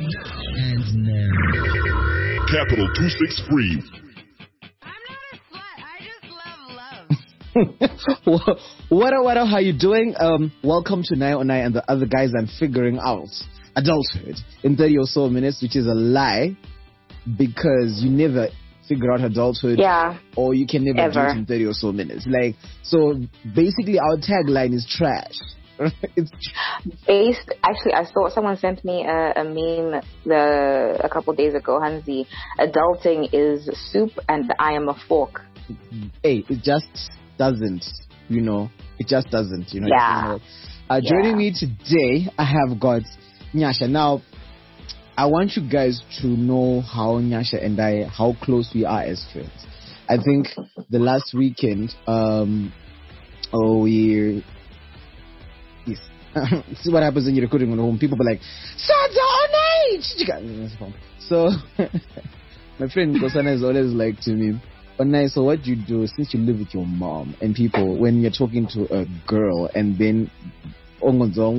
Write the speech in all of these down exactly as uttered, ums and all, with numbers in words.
And now. Capital two six three. what up, what up, how you doing? Um, welcome to nine oh nine and the other guys I'm figuring out adulthood in thirty or so minutes, which is a lie because you never figure out adulthood. Yeah. Or you can never Ever. do it in thirty or so minutes. Like, so basically our tagline is trash. It's Based, actually, I saw someone sent me a, a meme the, a couple days ago, Hansi. Adulting is soup and I am a fork. Hey, it just doesn't, you know, it just doesn't, you know. Yeah. Uh, joining Yeah. me today, I have got Nyasha. Now, I want you guys to know how Nyasha and I, how close we are as friends. I think the last weekend, um, oh, we, yes. See what happens when you're recording on home. People be like, Sada on age! So, my friend Kosana is always like to me, Onai, so what do you do since you live with your mom and people, when you're talking to a girl and then, you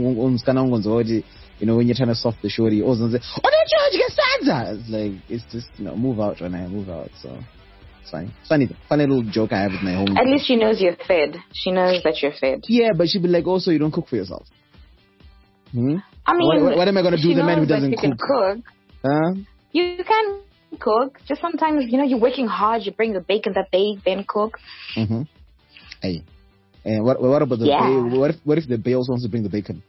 know, when you're trying to soft the shorty, oh, say, oh, don't you get Sada? It's like, it's just, you know, move out, Onai, move out. So, it's fine. Funny, funny little joke I have with my home. At least she knows you're fed. She knows that you're fed. Yeah, but she'd be like, also, you don't cook for yourself. Hmm? I mean, what, what, what am I going to do she with the man who knows that doesn't you cook? can cook. Huh? You can cook. Just sometimes, you know, you're working hard. You bring the bacon that they then cook. Mm-hmm. Hey. And what, what about the Yeah. bae? What if, what if the bae also wants to bring the bacon?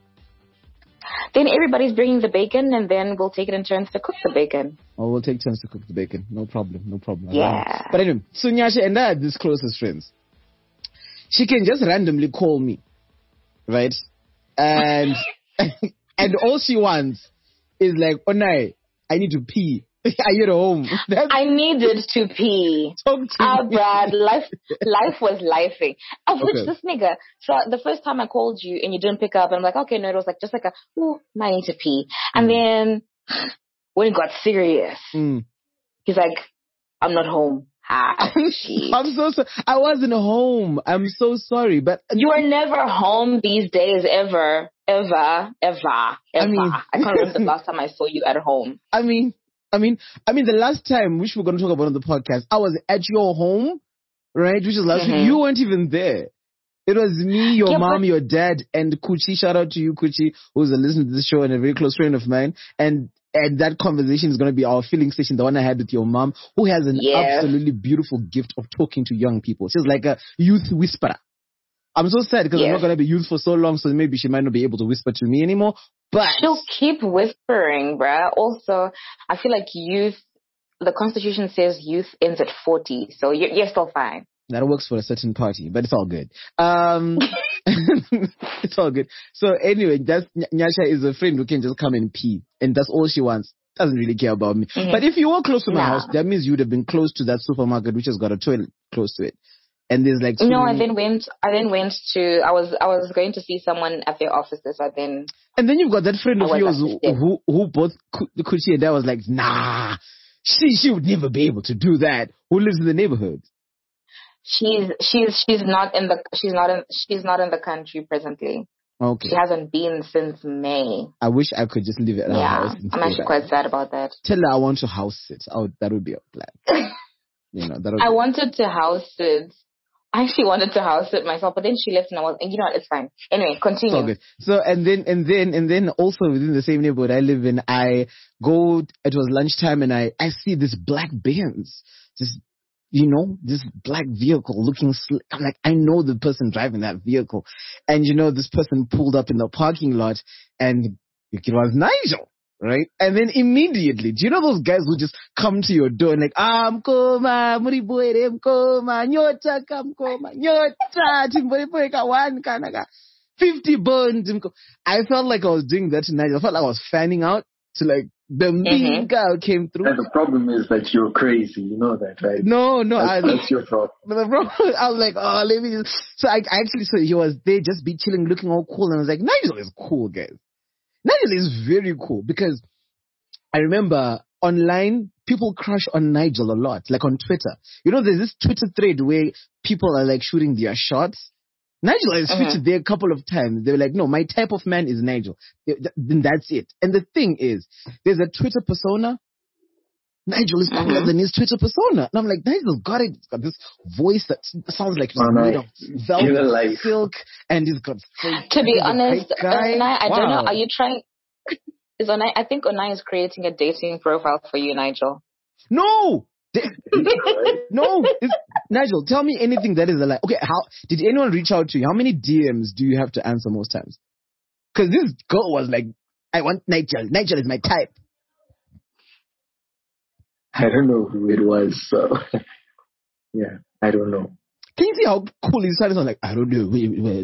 Then everybody's bringing the bacon, and then we'll take it in turns to cook the bacon. Oh, we'll take turns to cook the bacon. No problem, no problem. Yeah. But anyway, so Nyasha and I are this close as friends. She can just randomly call me, right? And and all she wants is like, Onai, I need to pee. Are you at home? That's, I needed to pee. talk to Ah, me. Brad, life, life was lifing. Of which Okay. this nigga. So the first time I called you and you didn't pick up, and I'm like, okay, no, it was like just like a, ooh, I need to pee. And then when it got serious, Mm. he's like, I'm not home. Ah, shit. I'm so sorry. I wasn't home. I'm so sorry, but You are never home these days, ever, ever, ever, ever. mean- I can't remember the last time I saw you at home. I mean, I mean, I mean, the last time, which we're going to talk about on the podcast, I was at your home, right? Which is last week. Mhm. You weren't even there. It was me, your Yeah, mom, but- your dad, and Kuchi. Shout out to you, Kuchi, who's a listener to this show and a very close friend of mine. And and that conversation is going to be our filling station, the one I had with your mom, who has an Yes. absolutely beautiful gift of talking to young people. She's like a youth whisperer. I'm so sad because I'm Yes. not going to be youth for so long, so maybe she might not be able to whisper to me anymore. But She'll keep whispering, bruh. Also, I feel like youth, the Constitution says youth ends at forty, so you're, you're still fine. that works for a certain party, but it's all good. Um, it's all good. So anyway, that's Nyasha is a friend who can just come and pee, and that's all she wants. Doesn't really care about me. Mhm. But if you were close to my Nah. house, that means you would have been close to that supermarket, which has got a toilet close to it. And there's like, No, I swimming- then went. I then went to. I was. I was going to see someone at their offices. I then. and then you've got that friend I of was yours who, assisted. who who both Kuchi and I was like, nah, she she would never be able to do that. Who lives in the neighborhood? She's. She's. She's not in the. She's not in. She's not in the country presently. Okay, She hasn't been since May. I wish I could just leave it at her Yeah, house. and I'm stay actually back. quite sad about that. Tell her I want to house sit. I would, that would be a plan. You know, that would I be, wanted to house it. I actually wanted to house it myself, but then she left and I was, and you know what, it's fine. Anyway, it's continue. all good. So, and then, and then, and then also within the same neighborhood I live in, I go, it was lunchtime and I, I see this black Benz, this, you know, this black vehicle looking slick. I'm like, I know the person driving that vehicle. And you know, this person pulled up in the parking lot and it was Nigel. Right? And then immediately, do you know those guys who just come to your door and like, ah, mkoma, muriboere, mkoma, nyota, kamkoma, nyota, timboriboe kawan, kanaga, fifty bones. mko-" I felt like I was doing that tonight. I felt like I was fanning out to like, the Mhm. big girl came through. And the problem is that you're crazy. You know that, right? No, no, I, That's, that's your problem. but the problem, I was like, oh, let me just, so I, I actually saw he was there just be chilling, looking all cool. And I was like, Nigel is cool, guys. Nigel is very cool because I remember online, people crush on Nigel a lot, like on Twitter. You know, there's this Twitter thread where people are like shooting their shots. Nigel has Mhm. featured there a couple of times. They were like, no, my type of man is Nigel. Th- th- Then that's it. And the thing is, there's a Twitter persona. Nigel is cooler Mhm. than his Twitter persona. And I'm like, Nigel's got it. He's got this voice that s- sounds like it's Oh, made nice. of Give it velvet life. silk. And he's got fake. To be he's a honest, fake guy. Onai, I don't know. Wow. Are you trying? Is Onai? I think Onai is creating a dating profile for you, Nigel. No! They- no! It's, Nigel, tell me anything that is a lie. Okay, how did anyone reach out to you? How many D Ms do you have to answer most times? Because this girl was like, I want Nigel. Nigel is my type. I don't know who it was, so yeah, I don't know. Can you see how cool he started? Like, I don't know.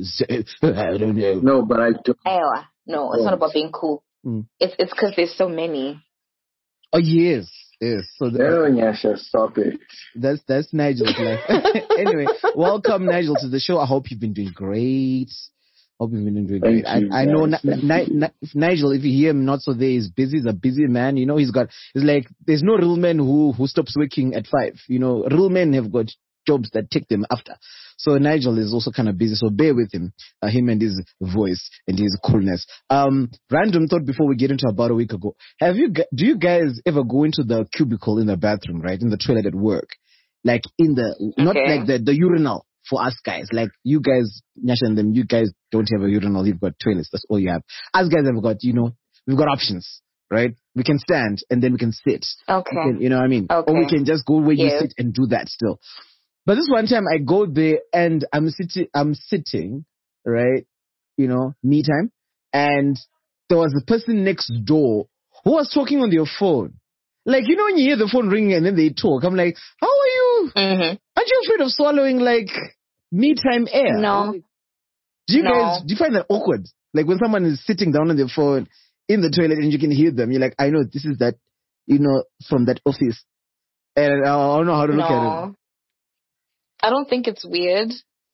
I don't know. No, but I don't. Ewa. No, it's Oh. not about being cool. Mm. It's it's because there's so many. Oh yes, yes. So the, No, Nyasha, stop it. that's that's Nigel's life. Anyway, welcome Nigel to the show. I hope you've been doing great. Hope you've been doing great. Thank you, I, I know guys. Ni- Ni- Ni- Nigel. If you hear him not so there, he's busy. He's a busy man. You know, he's got. It's like there's no real man who who stops working at five. You know, real men have got jobs that take them after. So Nigel is also kind of busy. So bear with him, uh, him and his voice and his coolness. Um, random thought before we get into about a week ago. Have you? gu- Do you guys ever go into the cubicle in the bathroom, right, in the toilet at work, like in the not Okay. like the the urinal for us guys? Like you guys, Nyasha and them, you guys don't have a urinal. You've got toilets. That's all you have. Us guys have got, you know, we've got options, right? We can stand and then we can sit. Okay. We can- you know what I mean? Or we Okay. can just go where you Yes. sit and do that still. But this one time I go there and I'm sitting, I'm sitting, right? You know, me time. And there was a person next door who was talking on their phone. Like, you know, when you hear the phone ringing and then they talk, I'm like, how are you? Mhm. Aren't you afraid of swallowing like me time air? No. Do you No. guys, do you find that awkward? Like when someone is sitting down on their phone in the toilet and you can hear them, you're like, I know this is that, you know, from that office. And I don't know how to look at it. No. I don't think it's weird.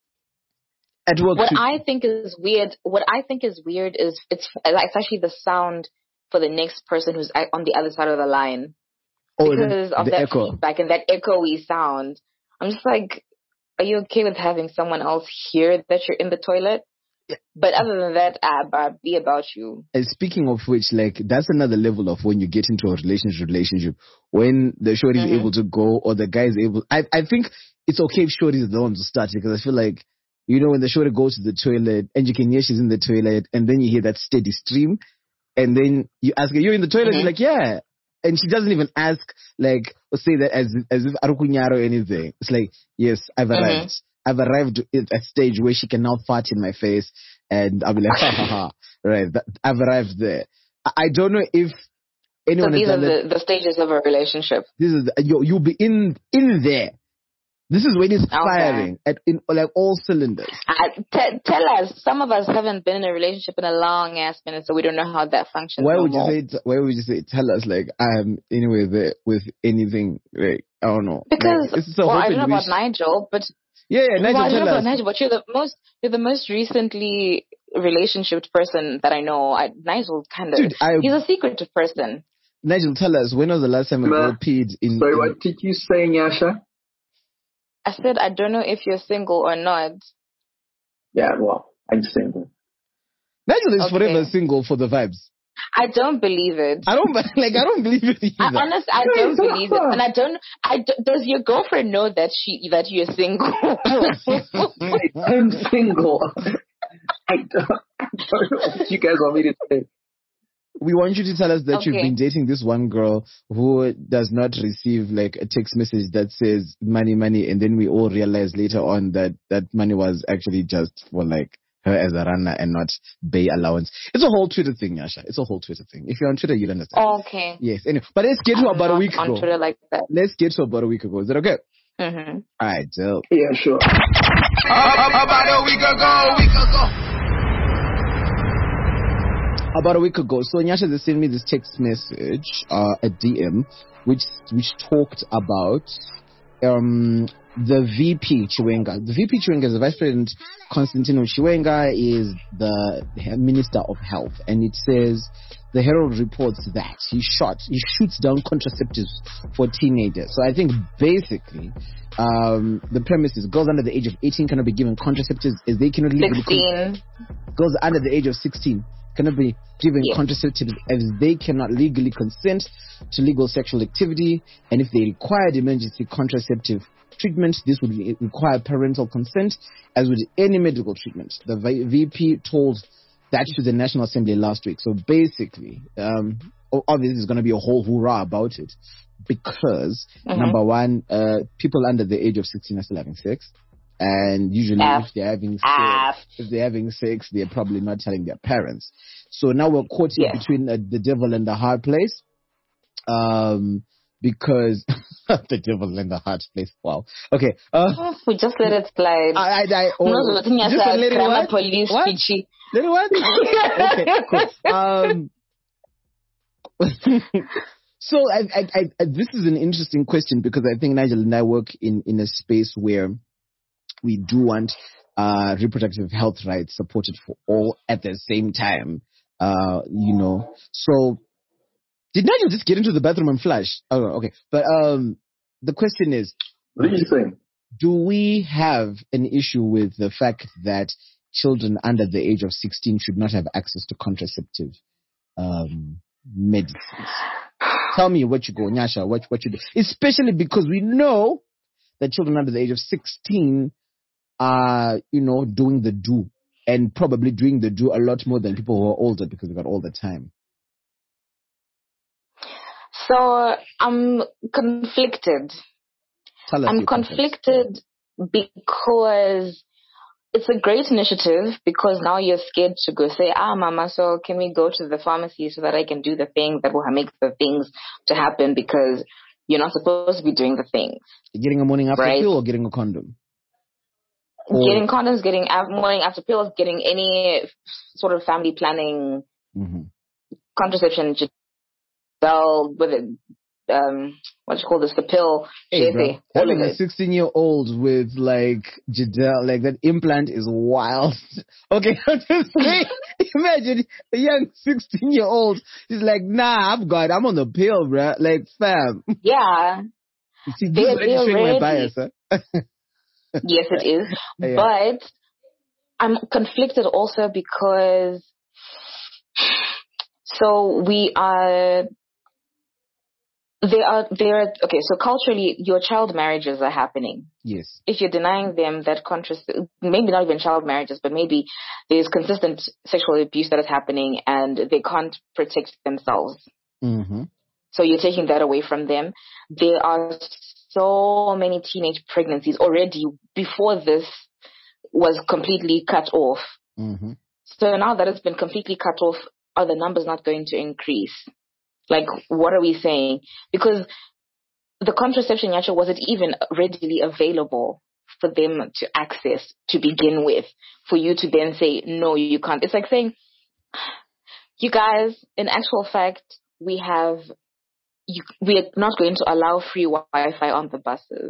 At work, What too. I think is weird, what I think is weird is it's it's actually the sound for the next person who's a- on the other side of the line oh, the, because of the that echo. feedback and that echoey sound. I'm just like, are you okay with having someone else hear that you're in the toilet? Yeah. But other than that, uh, but be about you. And speaking of which, like, that's another level of when you get into a relationship, relationship, when the shorty is Mhm. able to go or the guy is able, I, I think it's okay if shorty is the one to start because I feel like, you know, when the shorty goes to the toilet and you can hear she's in the toilet and then you hear that steady stream and then you ask her, you're in the toilet? Mhm. You're like, yeah. And she doesn't even ask, like, or say that as, as if arukunyaro or anything. It's like, yes, I've Mhm. arrived. I've arrived at a stage where she can now fart in my face and I'll be like, ha ha ha. Right. That, I've arrived there. I, I don't know if So anyone has these are done that. the, the stages of a relationship. This is, you, you'll be in, in there. This is when it's Okay. firing at, in, like all cylinders. I, t- tell us, some of us haven't been in a relationship in a long ass minute, so we don't know how that functions. Why no would you more. say, it, why would you say, tell us like, I'm anywhere there with anything, like, I don't know. Because, like, it's a well, hope I don't know and about wish. Nigel, but Yeah, yeah, Nigel, well, I don't tell know us. about Nigel, but you're the most you're the most recently relationship person that I know. I, Nigel kind of Dude, I- he's a secretive person. Nigel, tell us, when was the last time a girl Ma- peed in... Sorry, in what did you say, Nyasha? I said I don't know if you're single or not. Yeah, well, I'm single. Nigel is Okay. forever single for the vibes. I don't believe it. I don't, like, I don't believe it I either. honestly, I don't believe it, and I don't. I d- does your girlfriend know that she that you're single? I'm single. I don't, I don't know what you guys want me to say. We want you to tell us that you've Okay. been dating this one girl who does not receive like a text message that says money, money, and then we all realize later on that that money was actually just for like her as a runner and not bay allowance. It's a whole Twitter thing, Yasha. It's a whole Twitter thing. If you're on Twitter, you'll understand. Okay. Yes. Anyway, but let's get to I'm about a not week on ago. Twitter like that. Let's get to about a week ago. Is that okay? Mm-hmm. All right, dope. Yeah, sure. About a week ago, week ago. About a week ago, so Nyasha they sent me this text message, uh, a D M, which which talked about um, the V P Chiwenga. The V P Chiwenga is the Vice President. Constantino Chiwenga is the Minister of Health, and it says the Herald reports that he shot, he shoots down contraceptives for teenagers. So I think basically, um, the premise is girls under the age of eighteen cannot be given contraceptives as they cannot legally. sixteen. Con- girls under the age of sixteen cannot be given yes. contraceptives as they cannot legally consent to legal sexual activity, and if they required emergency contraceptive treatment, this would require parental consent, as with any medical treatment. The V P told that to the National Assembly last week. So basically, um, obviously there's going to be a whole hoorah about it because, mm-hmm. number one, uh, people under the age of sixteen are still having sex. And usually F. if they're having sex, if they're having sex, they're probably not telling their parents. So now we're caught yeah. between uh, the devil and the hard place. Um, because the devil in the hard place. Wow. Okay. Uh, we just let it slide. I, I, I oh, no, just let it what? Police what? Let it what? Okay, cool. Um, so I, I, I, this is an interesting question because I think Nigel and I work in, in a space where we do want uh, reproductive health rights supported for all at the same time. Uh, you know, so did Nigel just get into the bathroom and flush? Oh, okay. But um, the question is, what are you saying? Do we have an issue with the fact that children under the age of sixteen should not have access to contraceptive um, medicines? Tell me what you go, Nyasha, what, what you do. Especially because we know that children under the age of sixteen are, you know, doing the do. And probably doing the do a lot more than people who are older because they've got all the time. So I'm conflicted. Tell us I'm conflicted because it's a great initiative because now you're scared to go say, ah, mama, so can we go to the pharmacy so that I can do the thing that will make the things to happen because you're not supposed to be doing the things. Getting a morning after right? pill or getting a condom? Or getting condoms, getting morning after pills, getting any sort of family planning, mm-hmm. contraception, gel with it, um, what do you call this, the pill, hey, bro, having a sixteen-year-old with like Jadel, like that implant is wild. Okay, I'm just saying, imagine a young sixteen-year-old is like, nah, I'm good, I'm on the pill, bro. Like, fam. Yeah. You see, this is registering my bias, huh? Yes, it is. Yeah. But I'm conflicted also because so we are they are they are okay, so culturally your child marriages are happening. Yes. If you're denying them that contrast maybe not even child marriages, but maybe there's consistent sexual abuse that is happening and they can't protect themselves. Mm-hmm. So you're taking that away from them. There are so many teenage pregnancies already before this was completely cut off. Mm-hmm. So now that it's been completely cut off, are the numbers not going to increase? Like, what are we saying? Because the contraception, Yacha, wasn't even readily available for them to access to begin with, for you to then say, no, you can't. It's like saying, you guys, in actual fact, we have You, we're not going to allow free Wi-Fi on the buses.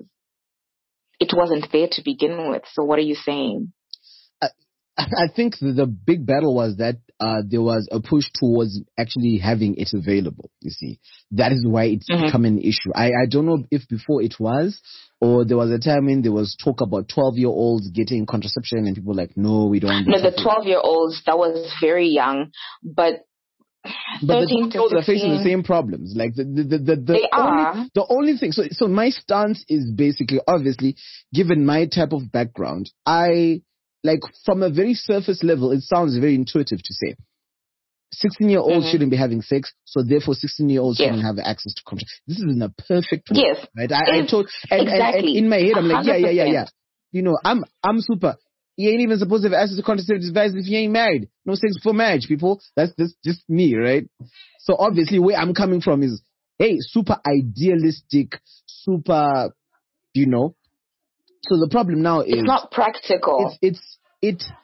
It wasn't there to begin with. So what are you saying? I, I think the big battle was that uh, there was a push towards actually having it available, you see. That is why it's mm-hmm. become an issue. I, I don't know if before it was, or there was a time when there was talk about twelve-year-olds getting contraception and people were like, no, we don't. No, the twelve-year-olds, that was very young. But But the girls are facing the same problems. Like the the the, the, the they only are. the only thing. So so my stance is basically, obviously, given my type of background, I like from a very surface level, it sounds very intuitive to say sixteen-year-olds mm-hmm. shouldn't be having sex, so therefore sixteen-year-olds yes. shouldn't have access to contraception. This is in a perfect way, yes, right? I, I told and, exactly. and, and in my head, I'm like, one hundred percent. yeah, yeah, yeah, yeah. You know, I'm I'm super. You ain't even supposed to have access to contraceptive devices if you ain't married. No sex before marriage, people. That's just, just me, right? So obviously where I'm coming from is, hey, super idealistic, super, you know. So the problem now is... It's not practical. It's, it's, it,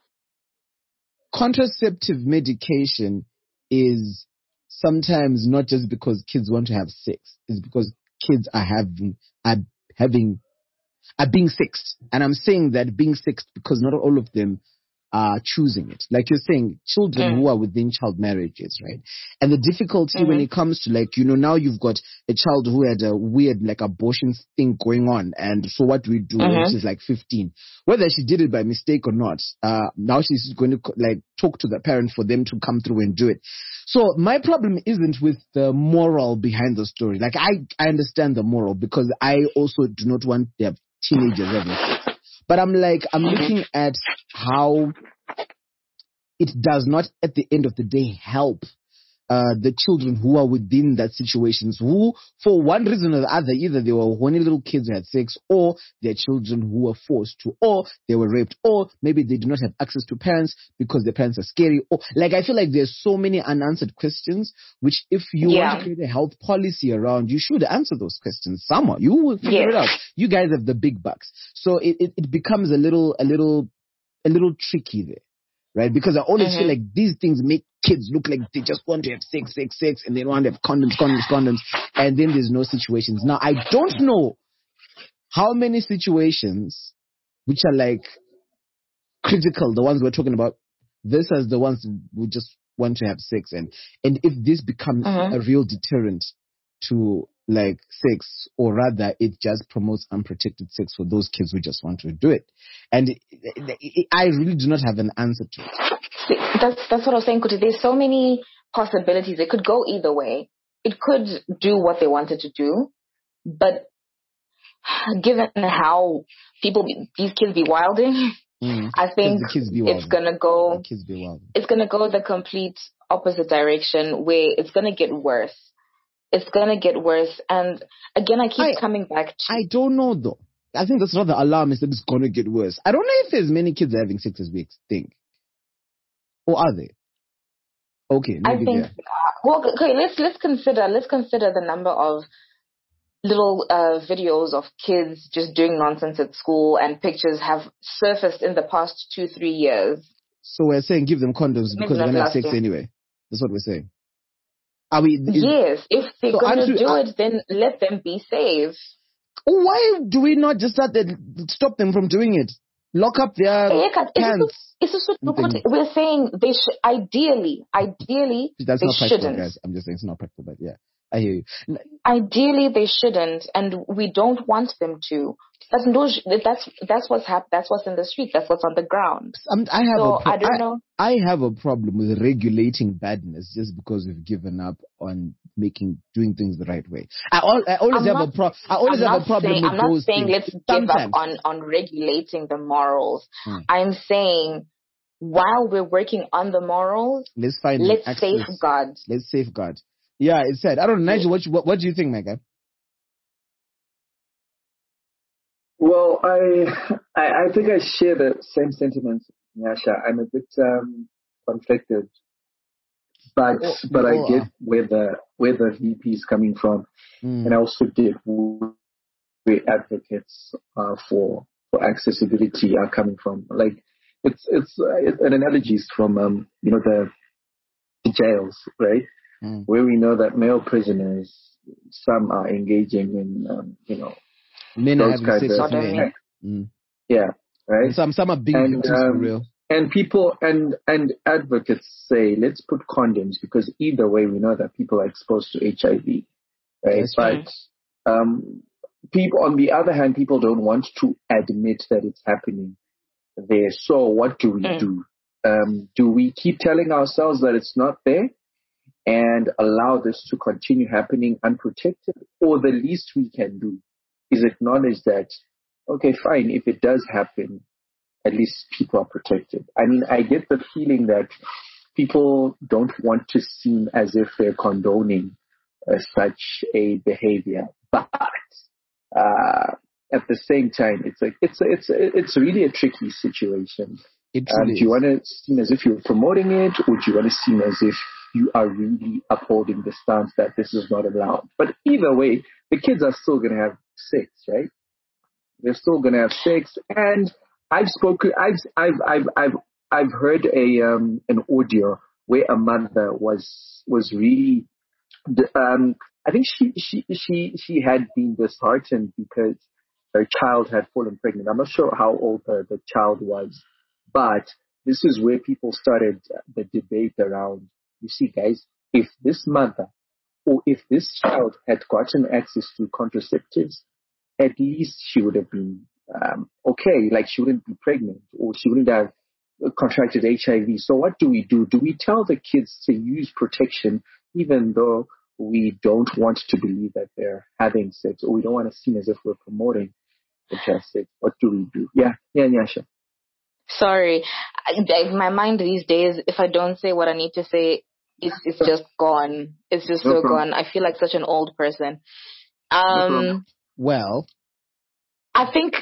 contraceptive medication is sometimes not just because kids want to have sex. It's because kids are having, are having are being sexed. And I'm saying that being sexed because not all of them are choosing it. Like you're saying, children Mm. who are within child marriages, right? And the difficulty Mhm. when it comes to like, you know, now you've got a child who had a weird like abortion thing going on. And so what do we do when Mhm. she's like fifteen? Whether she did it by mistake or not, uh, now she's going to like talk to the parent for them to come through and do it. So my problem isn't with the moral behind the story. Like I, I understand the moral because I also do not want to have teenagers having sex. But I'm like, I'm looking at how it does not, at the end of the day, help uh, the children who are within that situations, who, for one reason or the other, either they were horny little kids who had sex, or they're children who were forced to, or they were raped, or maybe they do not have access to parents because their parents are scary. Or like, I feel like there's so many unanswered questions, which if you want Yeah. to create a health policy around, you should answer those questions somehow. You will figure Yes. it out. You guys have the big bucks, so it, it, it becomes a little, a little, a little tricky there. Right? Because I always Mhm. feel like these things make kids look like they just want to have sex, sex, sex, and they want to have condoms, condoms, condoms, and then there's no situations. Now, I don't know how many situations which are like critical, the ones we're talking about, versus the ones who just want to have sex, and, and if this becomes Mhm. a real deterrent to like sex, or rather it just promotes unprotected sex for those kids who just want to do it. And it, it, it, I really do not have an answer to it. See, that's that's what I was saying, Kuti. There's so many possibilities. It could go either way. It could do what they wanted to do, but given how people, be, these kids be wilding, Mm. I think the kids be it's wilding. gonna go. The kids be wild. It's gonna go the complete opposite direction, where it's gonna get worse. It's gonna get worse, and again, I keep I- coming back to. I don't know though. I think that's not the alarm, is that it's gonna get worse. I don't know if there's many kids having sex as we think. Or are they? Okay, I maybe think. there. Well, okay. Let's let's consider let's consider the number of little uh, videos of kids just doing nonsense at school, and pictures have surfaced in the past two three years. So we're saying give them condoms Maybe because they're not gonna have last sex year. anyway. That's what we're saying. Are we? Is, Yes, if they're So gonna aren't you- do uh, it, then let them be safe. Why do we not just start that, stop them from doing it? Lock up their Hey, Eka, it's pants. just- it's just and what things. we're saying. They should ideally, ideally, That's they not practical, shouldn't. guys. I'm just saying it's not practical, but yeah, I hear you. N- Ideally, they shouldn't, and we don't want them to. That's those. That's that's what's hap- That's what's in the street. That's what's on the ground. I'm, I have So a pro- I don't I, know. I have a problem with regulating badness just because we've given up on making doing things the right way. I, al- I always I'm have not- a pro- I always I'm have not a problem saying, with I'm not those saying things. let's give Sometimes. up on, on regulating the morals. Hmm. I'm saying while we're working on the morals, Let's find let's access. safeguard. Let's safeguard. Yeah, it's said. I don't know, Nigel. What, you- what what do you think, my guy? Well, I, I I think I share the same sentiments, Nyasha. I'm a bit um, conflicted, but Oh, but I oh, get uh. where the where the V P is coming from, Mm. and I also get where advocates uh, for for accessibility are coming from. Like it's it's uh, it, an analogy is from um, you know the, the jails, right? Mm. Where we know that male prisoners, some are engaging in um, you know Men are those having kinds sex of with men. Sodomy. Mm. yeah, right. And some some are being And, victims for um, real. And people and and advocates say let's put condoms because either way we know that people are exposed to H I V, right? That's true. But um, people on the other hand, people don't want to admit that it's happening there. So what do we Mm. do? Um, do we keep telling ourselves that it's not there and allow this to continue happening unprotected, or the least we can do is acknowledge that okay, fine, if it does happen, at least people are protected. I mean, I get the feeling that people don't want to seem as if they're condoning uh, such a behavior, but uh, at the same time, it's like it's a, it's a, it's really a tricky situation. It Um, truly do you is. want to seem as if you're promoting it, or do you want to seem as if you are really upholding the stance that this is not allowed? But either way, the kids are still going to have sex, right? They're still going to have sex, and I've spoken. I've I've I've I've I've heard a um an audio where a mother was was really um I think she she she she had been disheartened because her child had fallen pregnant. I'm not sure how old her, the child was, but this is where people started the debate around, you see, guys, if this mother or if this child had gotten access to contraceptives, at least she would have been um, okay, like she wouldn't be pregnant or she wouldn't have contracted H I V. So what do we do? Do we tell the kids to use protection even though we don't want to believe that they're having sex, or we don't want to seem as if we're promoting the child sex? What do we do? Yeah, yeah, Nyasha. Sorry. I, I, my mind these days, if I don't say what I need to say, it's, it's just gone. It's just No so problem. gone. I feel like such an old person. No Um, problem. Well, I think...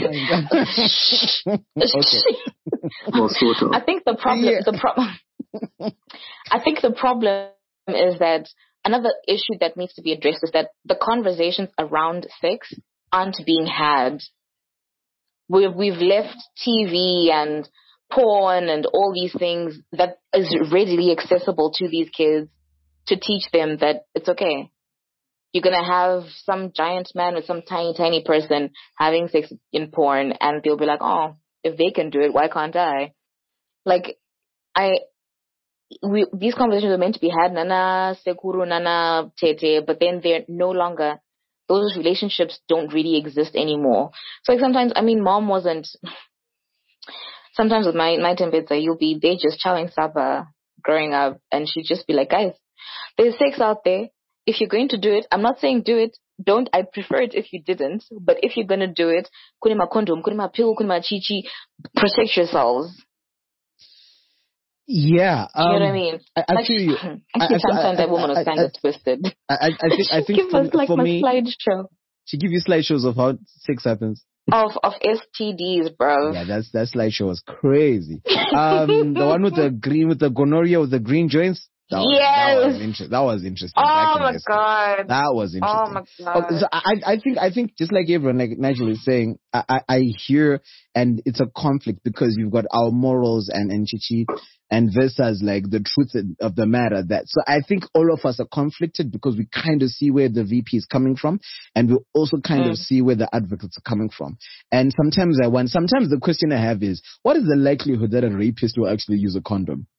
okay. Well, sort of. I think the problem, Yeah. the pro- I think the problem is that another issue that needs to be addressed is that the conversations around sex aren't being had. We've, we've left T V and porn and all these things that is readily accessible to these kids to teach them that it's okay. You're going to have some giant man with some tiny, tiny person having sex in porn, and they'll be like, oh, if they can do it, why can't I? Like, I, we, these conversations are meant to be had, nana, sekuru, nana, tete, but then they're no longer, those relationships don't really exist anymore. So like sometimes, I mean, mom wasn't, sometimes with my, my temperature, you'll be, they just chowing saba growing up, and she'd just be like, guys, there's sex out there. If you're going to do it, I'm not saying do it. Don't. I prefer it if you didn't. But if you're going to do it, kunima condom, kunima pill, kunima chichi, protect yourselves. Yeah. Do you know what I um, mean? I, I Like, feel you. I I- see I- sometimes I- that woman I- was kind I- of twisted. I, I I think I think Give for, us like for my me, slideshow she give you slideshows of how sex happens. of of S T Ds, bro. Yeah, that's that slideshow was crazy. Um, the one with the green, with the gonorrhea, with the green joints. That was, that was Yes. interesting. That was interesting. Oh back in my high school. god. That was interesting. Oh my god. Okay, so I, I think, I think just like everyone, like Nigel is saying, I, I, I hear, and it's a conflict because you've got our morals and, and chichi and versus like the truth of the matter. That, so I think all of us are conflicted because we kind of see where the V P is coming from, and we also kind Mm. of see where the advocates are coming from. And sometimes I want, sometimes the question I have is, what is the likelihood that a rapist will actually use a condom?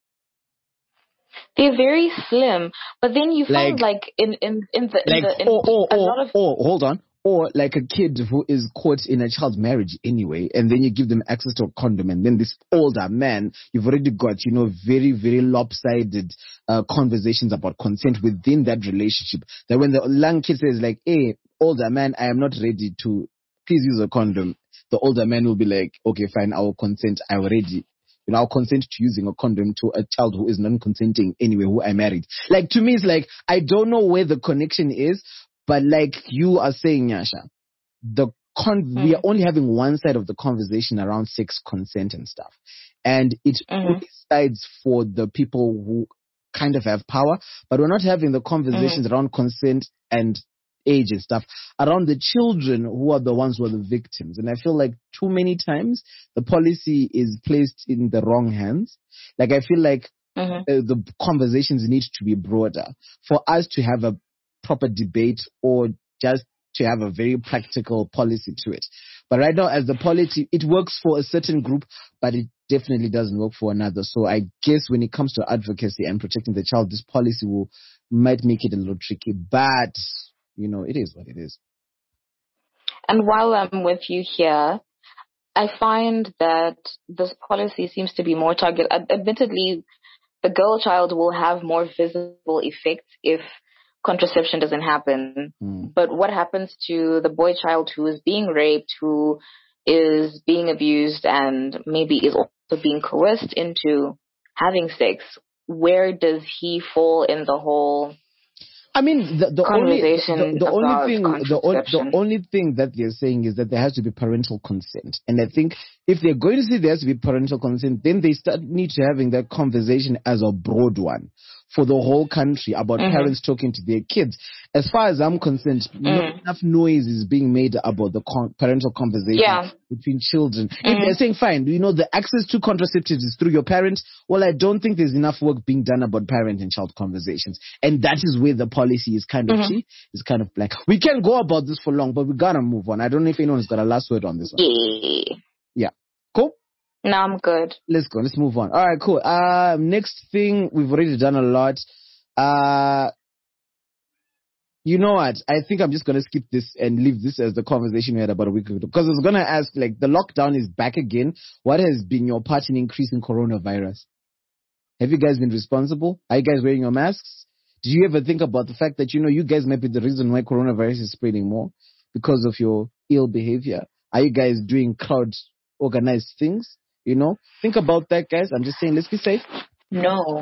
They're very slim, but then you find Like- like in in in the, in Like, the in or, or, a or, lot of or, hold on. Or like a kid who is caught in a child marriage anyway, and then you give them access to a condom, and then this older man, you've already got, you know, very, very lopsided uh, conversations about consent within that relationship. That when the young kid says like, hey, older man, I am not ready to, please use a condom, the older man will be like, okay, fine, I will consent, I already. You know, I'll consent to using a condom to a child who is non-consenting anyway, who I married. Like, to me, it's like, I don't know where the connection is, but like you are saying, Nyasha, the con- Mm. we are only having one side of the conversation around sex, consent and stuff. And it Mhm. only sides for the people who kind of have power, but we're not having the conversations around consent and age and stuff around the children who are the ones who are the victims. And I feel like too many times the policy is placed in the wrong hands. Like, I feel like Mhm. uh, the conversations need to be broader for us to have a proper debate or just to have a very practical policy to it. But right now, as the policy, it works for a certain group, but it definitely doesn't work for another. So I guess when it comes to advocacy and protecting the child, this policy will might make it a little tricky. But you know, it is what it is. And while I'm with you here, I find that this policy seems to be more targeted. Ad- Admittedly, the girl child will have more visible effects if contraception doesn't happen. Mm. But what happens to the boy child who is being raped, who is being abused, and maybe is also being coerced into having sex? Where does he fall in the whole I mean, the, the only the, conversation the, the only about thing the, on- the contraception? only thing that they're saying is that there has to be parental consent, and I think if they're going to say there has to be parental consent, then they start need to having that conversation as a broad one. for the whole country about Mm-hmm. parents talking to their kids. As far as I'm concerned, Mm. not enough noise is being made about the con- parental conversation Yeah. between children. If Mm. they're saying, fine, you know, the access to contraceptives is through your parents, well, I don't think there's enough work being done about parent and child conversations. And that is where the policy is kind of Mhm. cheap, is kind of black. We can go about this for long, but we gotta move on. I don't know if anyone's got a last word on this one. Yeah. Yeah. Cool? No, I'm good. Let's go. Let's move on. All right, cool. Uh, next thing, we've already done a lot. Uh, you know what? I think I'm just going to skip this and leave this as the conversation we had about a week ago. Because I was going to ask, like, the lockdown is back again. What has been your part in increasing coronavirus? Have you guys been responsible? Are you guys wearing your masks? Do you ever think about the fact that, you know, you guys might be the reason why coronavirus is spreading more because of your ill behavior? Are you guys doing crowd organized things? You know, think about that, guys. I'm just saying, let's be safe. No,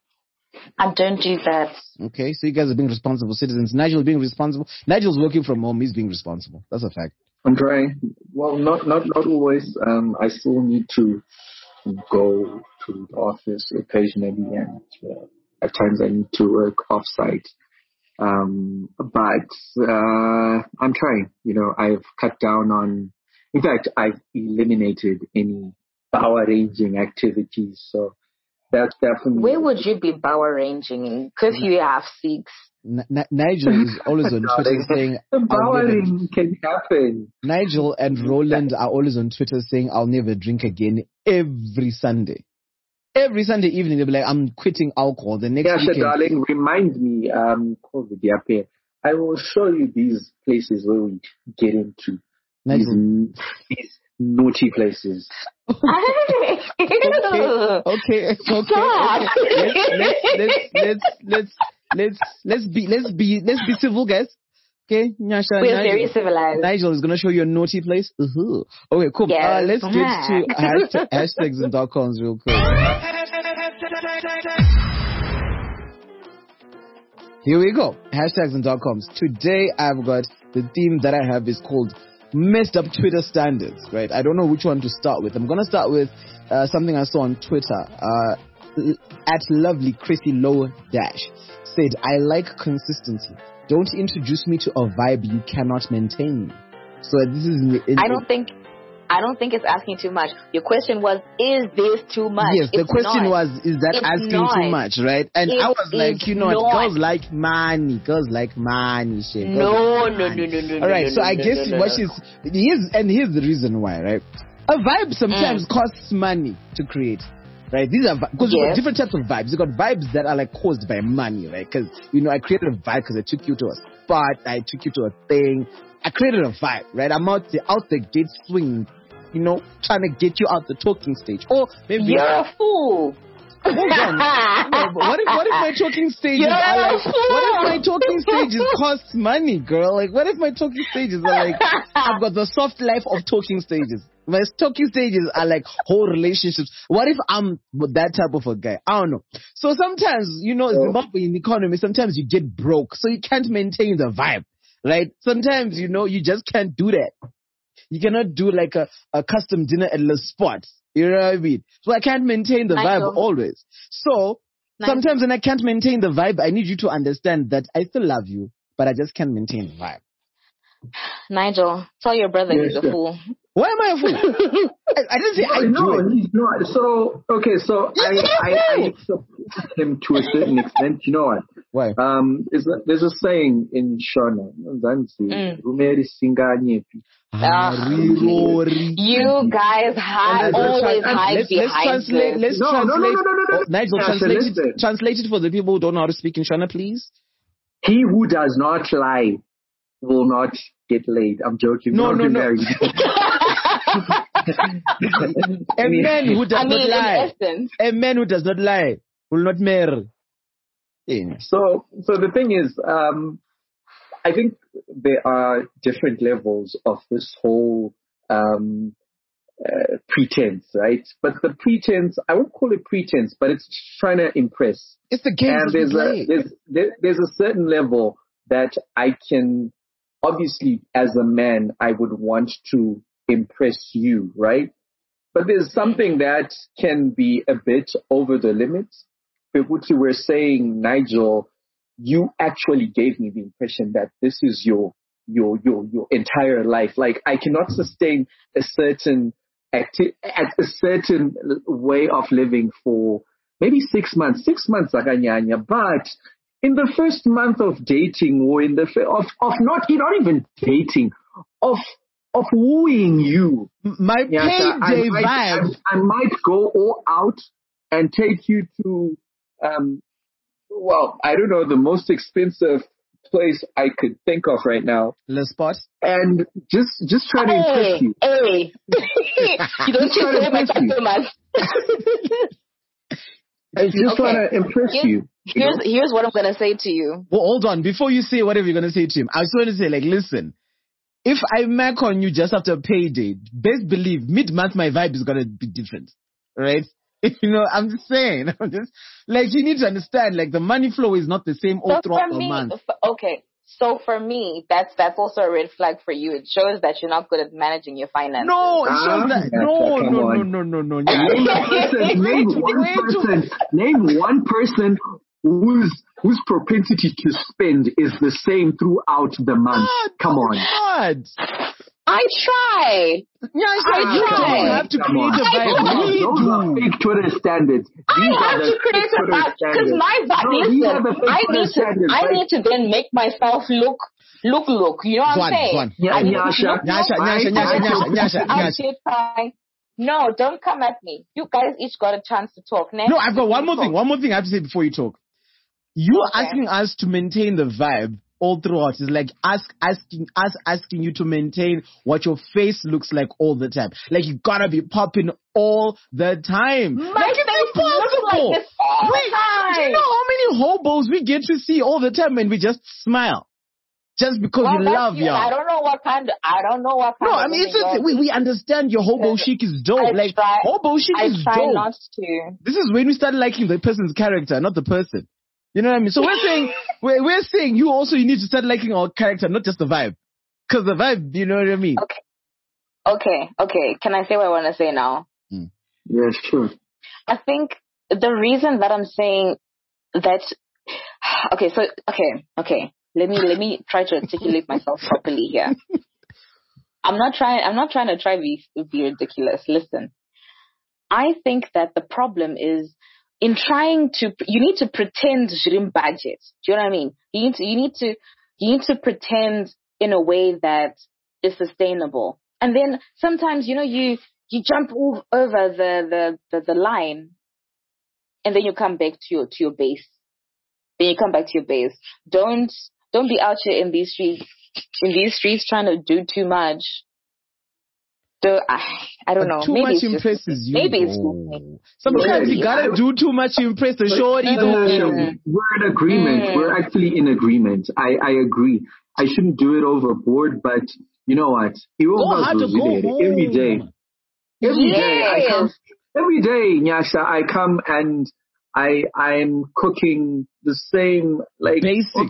I don't do that. Okay, so you guys are being responsible citizens. Nigel being responsible. Nigel's working from home. He's being responsible. That's a fact. I'm trying. Well, not not not always. Um, I still need to go to the office occasionally, and uh, at times I need to work off-site. Um, but uh, I'm trying. You know, I've cut down on. In fact, I've eliminated any power ranging activities. So that's definitely. Where would you be power ranging? Because you have six. N- N- Nigel is always on Twitter saying, the "I'll power never-" ring can happen. Nigel and Roland are always on Twitter saying, "I'll never drink again," every Sunday. Every Sunday evening, they'll be like, "I'm quitting alcohol." The next Yeah, weekend, darling, remind me, um, COVID, yeah, I will show you these places where we get into. These, Nigel. these naughty places. okay, okay, okay, Stop. okay. Let's let's let's let's let's let's be let's be let's be civil, guys. Okay, Nyasha, We're Nigel, very civilized. Nigel is gonna show you a naughty place. Uh-huh. Okay, cool. Yes. Uh, let's switch to hashtag, hashtags and dot coms real quick. Here we go. Hashtags and dot coms. Today I've got the theme that I have is called messed up Twitter standards, right? I don't know which one to start with. I'm gonna start with uh, something I saw on Twitter. Uh, at lovely Chrissy Low Dash said, "I like consistency. Don't introduce me to a vibe you cannot maintain." So this is. In, in, I don't think. I don't think it's asking too much. Your question was, is this too much? Yes, the It's question not. was, is that It's asking not. too much, right? And It I was like, is you know what, not. girls like money, girls like money, shit. Girls No, like no, money. no, no, no. All right, no, so no, I no, guess no, no, what no. she's, here's, and here's the reason why, right? A vibe sometimes Mm. costs money to create. Right, these are because you've got Yes. different types of vibes. You've got vibes that are like caused by money, right? Because you know, I created a vibe because I took you to a spot, I took you to a thing. I created a vibe, right? I'm out the out the gate swinging, you know, trying to get you out the talking stage, or maybe You're a fool. Hold on. No, but what if what if my talking stages You're are a like fool. what if my talking stages cost money, girl? Like what if my talking stages are like I've got the soft life of talking stages. My talking stages are like whole relationships. What if I'm that type of a guy? I don't know. So sometimes, you know, Zimbabwean economy, sometimes you get broke, so you can't maintain the vibe, right? Sometimes, you know, you just can't do that. You cannot do like a, a custom dinner at the spot. You know what I mean? So I can't maintain the Nigel. vibe always. So Nigel. sometimes when I can't maintain the vibe, I need you to understand that I still love you, but I just can't maintain the vibe. Nigel, tell your brother Yes, he's a sir. fool. Why am I a fool? I, I didn't say I do no, it. he's not. So, okay, so I, I, I support him to a certain extent. You know what? Why? Um, there's a, there's a saying in Shona, Mm. Rumeri Singanyepi. Ah. Harirori. You guys hide, And let's always tran- hide let's, let's behind translate. this. Let's No, no, no, translate. no, no, no, no. Oh, Nigel, Yeah, so translate listen. it. Translate it for the people who don't know how to speak in Shona, please. He who does not lie will not get laid. I'm joking. No, Not no, get no. married. A man who does I mean, not lie. in essence, A man who does not lie will not marry. Yeah. So, so the thing is, um, I think there are different levels of this whole um, uh, pretense, right? But the pretense, I won't call it pretense, but it's trying to impress. It's the game And that we there's play. a there's there, there's a certain level that I can, obviously, as a man, I would want to impress you, right? But there's something that can be a bit over the limit. Bebuti were saying, Nigel, you actually gave me the impression that this is your your your your entire life. Like I cannot sustain a certain acti- at a certain way of living for maybe six months. Six months, Aganyanya, but in the first month of dating, or in the fir- of of not not even dating, of of wooing you, My Nyasha, I payday might, I, vibe. I might go all out and take you to um well, I don't know, the most expensive place I could think of right now, Le spot. and just just try to impress Hey, you. hey. You don't Just try to say my impress you. customers. I just Okay. want to impress Here's, you. you here's, know? here's what I'm going to say to you. Well, hold on. Before you say whatever you're going to say to him, I just want to say, like, listen, if I mark on you just after payday, best believe mid-month my vibe is going to be different. Right? You know, I'm just saying. I'm just, like, you need to understand, like, the money flow is not the same all So throughout for the me, month. f- okay. So for me, that's that's also a red flag for you. It shows that you're not good at managing your finances. No, it Ah, shows that. Nyasha, No, come no, no, on. no, no, no. Name Yeah. a person. Name Wait, one wait, person. Name one person whose whose propensity to spend is the same throughout the month. God, Come on. God. I try. Nyasha, I you try. don't have to Come create on. a vibe. I We Those are do. fake Twitter standards. I These are have the to fake create a Twitter vibe because standards. my vibe. No, these are Listen, the fake I Twitter need to. standards. I Like, need to then make myself look, look, look. You know what Zwan, I'm saying? Zwan. Yeah, I need to Nyasha. look, Nyasha, look, Nyasha, and Nyasha, then Nyasha, I'm Nyasha, out Nyasha. here trying. No, don't come at me. You guys each got a chance to talk. Next, No, I've got one more talk. thing. One more thing I have to say before you talk. You Okay. asking us to maintain the vibe all throughout is like ask asking us asking you to maintain what your face looks like all the time. Like you gotta be popping all the time. My like it's face looks impossible. like this all the Wait, time. do you know how many hobos we get to see all the time and we just smile? Just because Well, we that's love you. And I y'all. don't know what kind of. I don't know what kind No, of. I mean it's women just, you're we, we understand your hobo Because chic is dope. I like try- hobo chic I is try dope. not to. This is when we start liking the person's character, not the person. You know what I mean? So we're saying, we're, we're saying you also, you need to start liking our character, not just the vibe. Cause the vibe, you know what I mean? Okay. Okay. Okay. Can I say what I want to say now? yes, sure. I think the reason that I'm saying that. Okay. So okay. Okay. Let me let me try to articulate myself properly here. I'm not trying. I'm not trying to try be be ridiculous. Listen. I think that the problem is in trying to, you need to pretend dream budget. Do you know what I mean? You need to, you need to, you need to pretend in a way that is sustainable. And then sometimes, you know, you, you jump o- over the, the, the, the line and then you come back to your, to your base. Then you come back to your base. Don't, don't be out here in these streets, in these streets trying to do too much. So, I, I don't But know. too maybe much it's just impresses me. you. Maybe it's though. just me. Sometimes you Maybe. gotta I- do too much to impress the shorty No, no, no, though. no. We're in agreement. Mm. We're actually in agreement. I, I agree. I shouldn't do it overboard, but you know what? Go hard to go Every day. home. Every day I come. Yes. Every day, Nyasha, I come and I I'm cooking the same like Basic.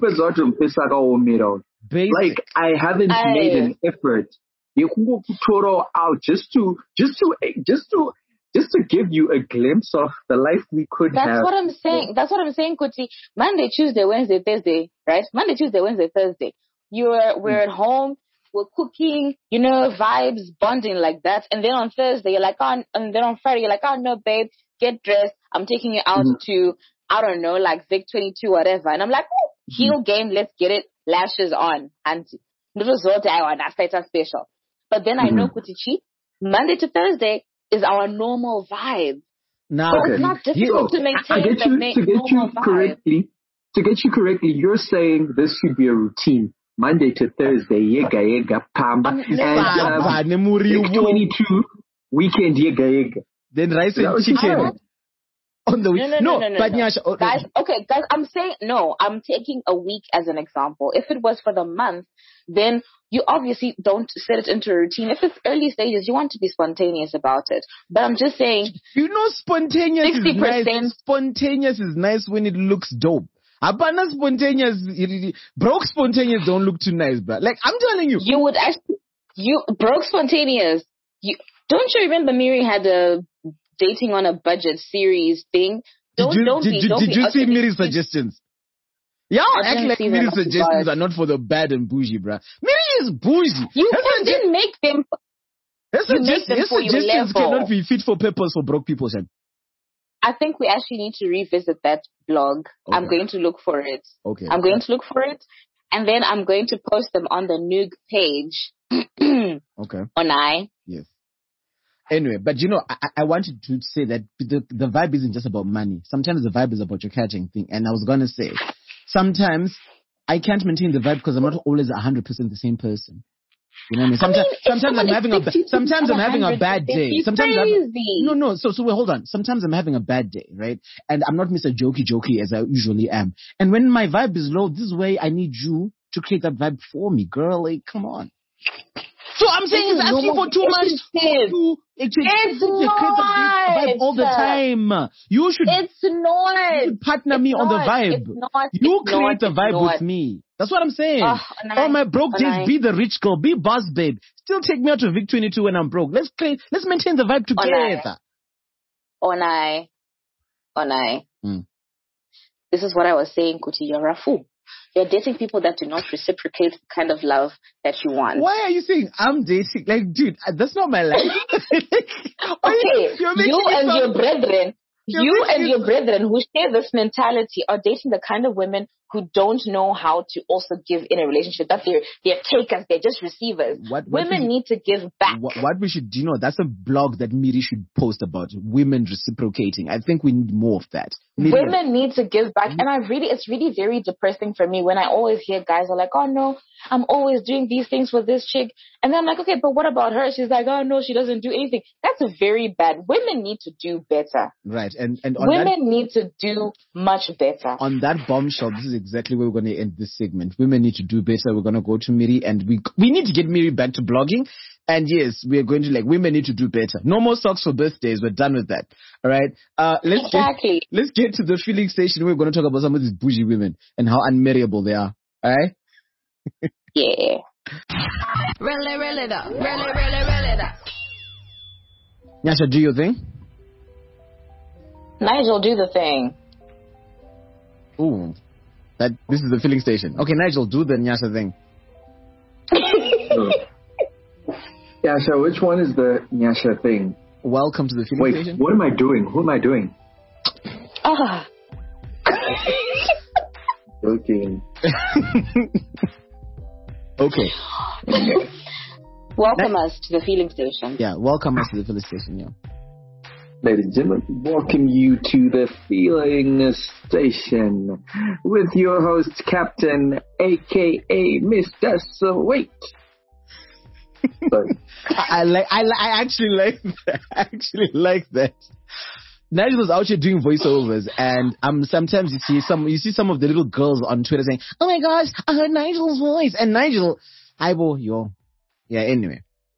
Basic. like I haven't I- made an effort. You can go out just to just to just to just to give you a glimpse of the life we could That's have. what I'm saying. That's what I'm saying, Kuti. Monday, Tuesday, Wednesday, Thursday, right? Monday, Tuesday, Wednesday, Thursday. You're we're at home, we're cooking, you know, vibes, bonding like that. And then on Thursday, you're like, oh, and then on Friday, you're like, oh no, babe, get dressed. I'm taking you out Mhm. to, I don't know, like Vic twenty-two, whatever. And I'm like, oh, heel game, let's get it. Lashes on, auntie. This was what I want. That's status special. But then I know, Mhm. Kuti, Monday to Thursday is our normal vibe. Now, So Okay. it's not he- difficult So, to maintain I get the you ma- to get you normal vibe. correctly. To get you correctly, you're saying this should be a routine. Monday to Thursday, yega yega pam, Um, and Saba, um, Nemuriwo. twenty-two weekend yega yega. Then rice Is that and what you chicken said? on the week. No, no, no, no, no, but no. Nyasha, oh, Guys, okay, guys, I'm saying, no, I'm taking a week as an example. If it was for the month, then you obviously don't set it into a routine. If it's early stages, you want to be spontaneous about it. But I'm just saying, you know, spontaneous is sixty nice. percent Spontaneous is nice when it looks dope. Abana spontaneous, it- it- broke spontaneous don't look too nice, bro. Like, I'm telling you. you would actually, you broke spontaneous. You don't you remember Miri had a dating on a budget series thing Don't, did you, don't did, be, you, don't did be you see utterly Miri's stupid. suggestions? Y'all I act didn't like see them. Miri's suggestions But are not for the bad and bougie, bruh. Miri is bougie. you Her can sugge- then make them. her you make suggest- them her for your suggestions level. cannot be fit for purpose for broke people, Shan. I think we actually need to revisit that blog. Okay. I'm going to look for it. Okay. I'm going to look for it, and then I'm going to post them on the Noog page. Okay. On I. Yes. Anyway, but you know, I, I wanted to say that the, the vibe isn't just about money. Sometimes the vibe is about your catching thing. And I was going to say, sometimes I can't maintain the vibe because I'm not always one hundred percent the same person. You know what I mean? Sometimes, I mean, sometimes I'm having a ba- sometimes I'm having a bad day. Sometimes I'm crazy. no no. So so wait, hold on. Sometimes I'm having a bad day, right? And I'm not Mister Jokey Jokey as I usually am. And when my vibe is low, this way I need you to create that vibe for me, girl. Like, come on. So I'm saying it's asking for too much. You, it, it, it's it, it creates a vibe all the time. You should. It's not. You should partner it's me not. on the vibe. It's not. You it's create not, the vibe not. with me. That's what I'm saying. Oh, All my broke days, nice. be the rich girl, be boss babe. Still take me out to Vic twenty-two when I'm broke. Let's create. Let's maintain the vibe together. Onai. Onai. Mm. This is what I was saying, Kuti. You're a fool. You're dating people that do not reciprocate the kind of love that you want. Why are you saying I'm dating? Like, dude, that's not my life. Okay, you, you're making you me and sound- your brethren, You're you making and it- your brethren who share this mentality are dating the kind of women who don't know how to also give in a relationship. That they're they're takers, they're just receivers. What- what women we- need to give back. What, what we should do, you know, that's a blog that Miri should post about women reciprocating. I think we need more of that. Miri- Women need to give back, and I really, it's really very depressing for me when I always hear guys are like, "Oh no, I'm always doing these things with this chick," and then I'm like, "Okay, but what about her?" She's like, "Oh no, she doesn't do anything." That's very bad. Women need to do better. Right, and and on Women that, need to do much better. on that bombshell, this is exactly where we're going to end this segment. Women need to do better. We're going to go to Miri, and we we need to get Miri back to blogging. And yes, we are going to like women need to do better. No more socks for birthdays. We're done with that. All right. Uh, let's Exactly. get, let's get to the filling station. We're going to talk about some of these bougie women and how unmarriable they are. All right. Yeah. Really, really though. Really, really, really though. Nyasha, do your thing. Nigel, do the thing. Ooh, that this is the filling station. Okay, Nigel, do the Nyasha thing. Nyasha, which one is the Nyasha thing? Welcome to the filling Wait, station. what am I doing? Who am I doing? Ah. Joking. Okay. Welcome us to the feeling station. Yeah, welcome us to the filling station. Yeah. Ladies and gentlemen, welcome you to the Feeling Station with your host, Captain, aka Mister Sweet. Sorry. I, I like. I, li- I actually like. That. I actually like that. Nigel was out here doing voiceovers, and um, sometimes you see some. You see some of the little girls on Twitter saying, "Oh my gosh, I heard Nigel's voice," and Nigel, I will yo, yeah. Anyway,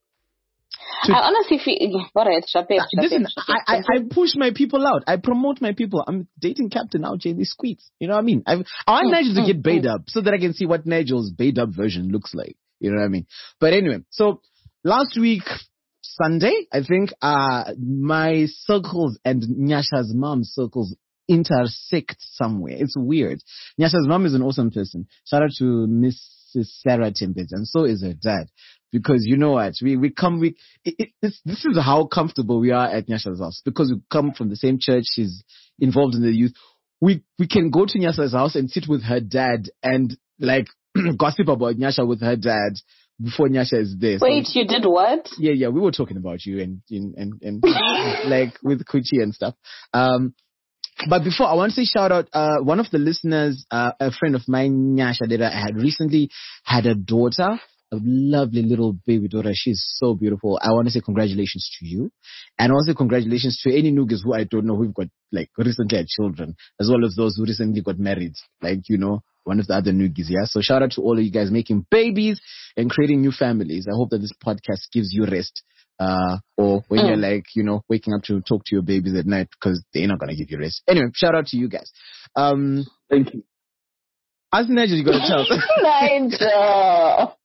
I honestly feel. All right, Chape, listen, I, I I push my people out. I promote my people. I'm dating Captain out here. These squeets. You know what I mean? I, I want Nigel to get bait up so that I can see what Nigel's bait up version looks like. You know what I mean? But anyway, so last week, Sunday, I think, uh, my circles and Nyasha's mom's circles intersect somewhere. It's weird. Nyasha's mom is an awesome person. Shout out to Missus Sarah Timbits, and so is her dad. Because you know what? We, we come, we, it, it, this, this is how comfortable we are at Nyasha's house. Because we come from the same church. She's involved in the youth. We, we can go to Nyasha's house and sit with her dad and like, gossip about Nyasha with her dad before Nyasha is there. Wait, so, you did what? Yeah, yeah, we were talking about you and and and, and like with Kuchi and stuff. Um, but before I want to say shout out. Uh, one of the listeners, uh, a friend of mine, Nyasha, that I had recently had a daughter, a lovely little baby daughter. She's so beautiful. I want to say congratulations to you, and also congratulations to any Nugas who I don't know who've got like recently had children, as well as those who recently got married. Like you know. One of the other Nuggies, yeah? So shout out to all of you guys making babies and creating new families. I hope that this podcast gives you rest. Uh, or when mm. you're like, you know, waking up to talk to your babies at night because they're not going to give you rest. Anyway, shout out to you guys. Um, Thank you. Ask Nigel, you got to tell. Nigel.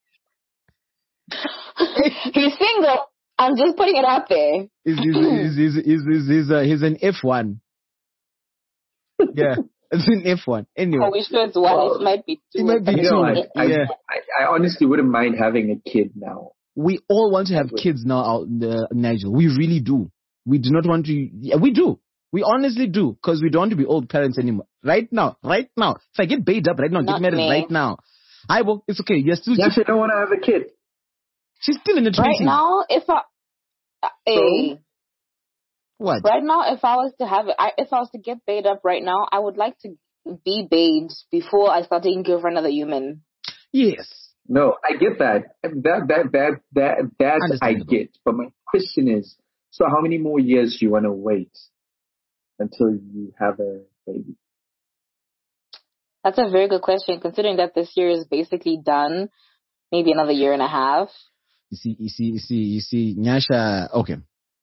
He's single. I'm just putting it out there. He's, he's, he's, he's, he's, he's, he's, uh, he's an F one. Yeah. It's in F one. Anyway. Are we sure it's one? Well, it might be two. It might be You know, I, two. I, Yeah. I, I honestly wouldn't mind having a kid now. We all want to have kids now, out uh, Nigel. We really do. We do not want to. Yeah, we do. We honestly do, because we don't want to be old parents anymore. Right now, right now. If I get paid up right now, Not get married me. right now. I will. It's okay. You're still. Yes, I don't want to have a kid. She's still in the Right twenties. now, if I, uh, eh, What? right now, if I was to have, I, if I was to get paid up right now, I would like to be bathed before I start taking care of another human. Yes. No, I get that. That that that that that I Understandable. get. But my question is, so how many more years do you want to wait until you have a baby? That's a very good question, considering that this year is basically done. Maybe another year and a half. You see, you see, you see, you see, Nyasha. Okay.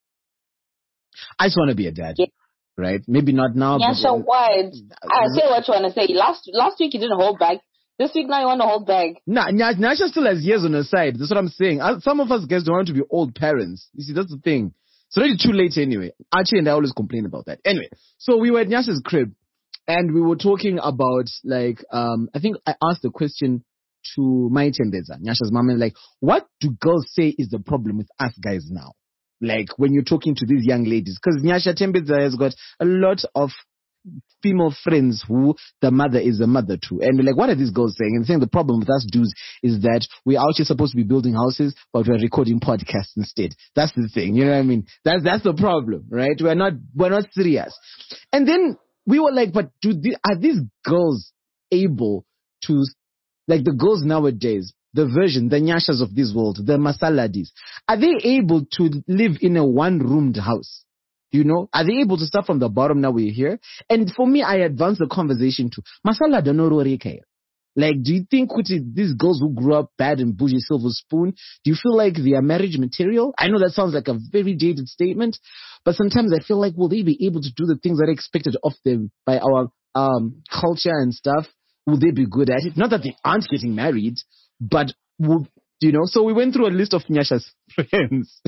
I just want to be a dad. Yeah. Right? Maybe not now. Yeah, but, so uh, what? I say what you want to say. Last last week you didn't hold back. This week now you want to hold back. Nah, Nya- Nyasha still has years on her side. That's what I'm saying. Uh, Some of us guys don't want to be old parents. You see, that's the thing. It's already too late anyway. Archie and I always complain about that. Anyway, so we were at Nyasha's crib and we were talking about, like, um, I think I asked the question to my Tembeza, Nyasha's mom, and like, what do girls say is the problem with us guys now? Like, when you're talking to these young ladies, because Nyasha Tembeza has got a lot of female friends who the mother is a mother to. And we're like, what are these girls saying? And saying the problem with us dudes is that we're out here supposed to be building houses, but we're recording podcasts instead. That's the thing. You know what I mean? That's, that's the problem, right? We're not, we're not serious. And then we were like, but do the, are these girls able to, like the girls nowadays, the version, the Nyashas of this world, the Masaladis, are they able to live in a one-roomed house? You know, are they able to start from the bottom now we're here? And for me, I advance the conversation to Masala Donororeke. Like, do you think with it, these girls who grew up bad and bougie silver spoon, do you feel like they are marriage material? I know that sounds like a very jaded statement, but sometimes I feel like, will they be able to do the things that are expected of them by our um culture and stuff? Will they be good at it? Not that they aren't getting married, but would, you know, so we went through a list of Nyasha's friends.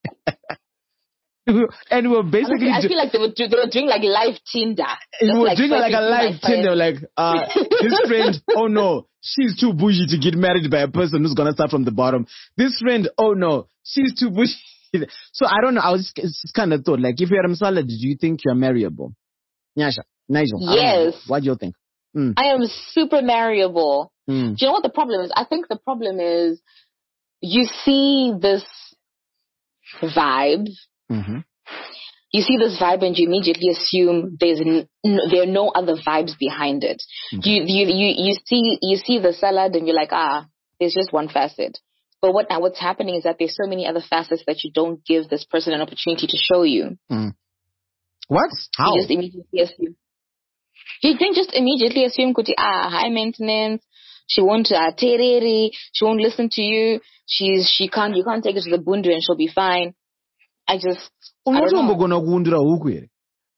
And we were basically... Honestly, I feel like they were, do, they were doing like live Tinder. We were like doing like a live Tinder, like, uh, this friend, oh no, she's too bougie to get married by a person who's gonna start from the bottom. This friend, oh no, she's too bougie. So I don't know, I was just, just kind of thought, like, if you're a Msala, do you think you're marryable? Nyasha, Nigel. Yes. What do you think? Mm. I am super marryable. Mm. Do you know what the problem is? I think the problem is you see this vibe. Mm-hmm. You see this vibe and you immediately assume there's n- n- there are no other vibes behind it. Okay. You, you you you see you see the salad and you're like, ah, there's just one facet. But what what's happening is that there's so many other facets that you don't give this person an opportunity to show you. Mm. What? How? You just immediately assume. You can just immediately assume, kuti, ah, high maintenance. She won't uh, tereri. She won't listen to you. She's she can't you can't take her to the bundu and she'll be fine. I just I don't know. Unotombogona kuundira huku here.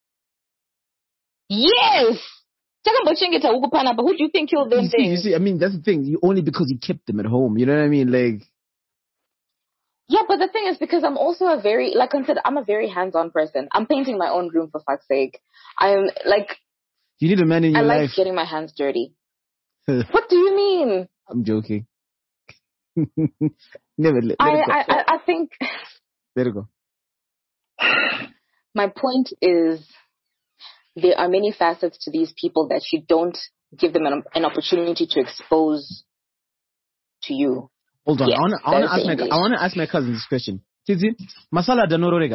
Yes. But who do you think killed them You see, you things? see, I mean, that's the thing. You, only because you kept them at home. You know what I mean? Like, Yeah, but the thing is, because I'm also a very, like I said, I'm a very hands-on person. I'm painting my own room, for fuck's sake. I'm like, you need a man in I your like life. getting my hands dirty. What do you mean? I'm joking. Never let, let I, it go. I, I, I think Let it go. my point is there are many facets to these people that you don't give them an, an opportunity to expose to you. Hold on. Yes, I want to I wanna that's ask the my English. I want to ask my cousin this question. Tizi, masala danororega.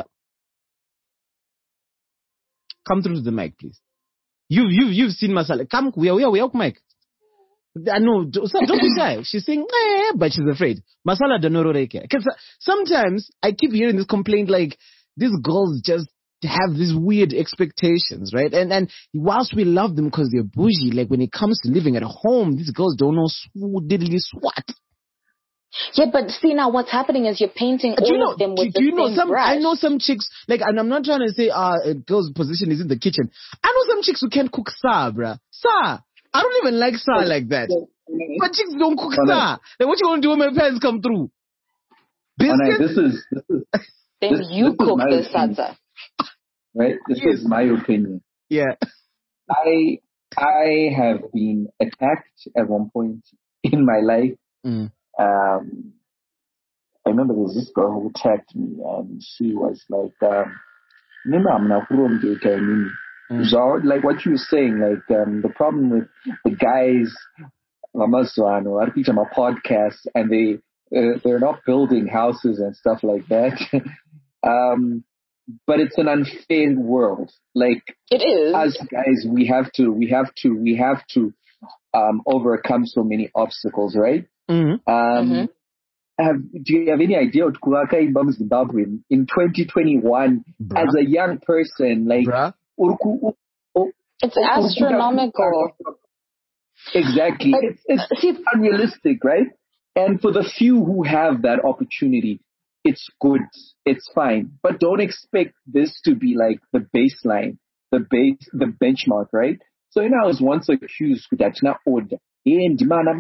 Come through to the mic, please. You've you've you've seen masala. Come, we are we are we are mic. I know. Don't don't be shy. She's saying, eh, but she's afraid. Masala danororega. Because sometimes I keep hearing this complaint, like these girls just have these weird expectations, right? And and whilst we love them because they're bougie, like when it comes to living at home, these girls don't know sw- diddly swat. Yeah, but see now what's happening is you're painting all Do you know? of them Do, with do the you know same some? brush. I know some chicks. Like, and I'm not trying to say uh, a girl's position is in the kitchen. I know some chicks who can't cook sa, bruh. Sa. I don't even like sa like that. But chicks don't cook Oh, no. sa. Like, what you gonna do when my parents come through? And I, Biscuits? this is this is Then this- you this is cook my the opinion. salsa. right. This Yes. is my opinion. Yeah. I I have been attacked at one point in my life. Mm. Um, I remember there's this girl who attacked me, and she was like, um, "Nina, I'm not from K K, Nini." Mm. So, like what you were saying, like um, the problem with the guys, Ramazwano, I teach them a podcast, and they uh, they're not building houses and stuff like that. um, but it's an unfair world. Like It is. us guys, we have to, we have to, we have to um, overcome so many obstacles, right? Mm-hmm. Um, Mhm. have, do you have any idea what Kulaka Ibam Zimbabwe in twenty twenty-one Bruh. as a young person, like, Bruh. Urku- u- It's u- astronomical. Exactly. But- It's, it's see- unrealistic, right? And for the few who have that opportunity, it's good, it's fine. But don't expect this to be like the baseline, the base, the benchmark, right? So, you know, I was once accused that not order. I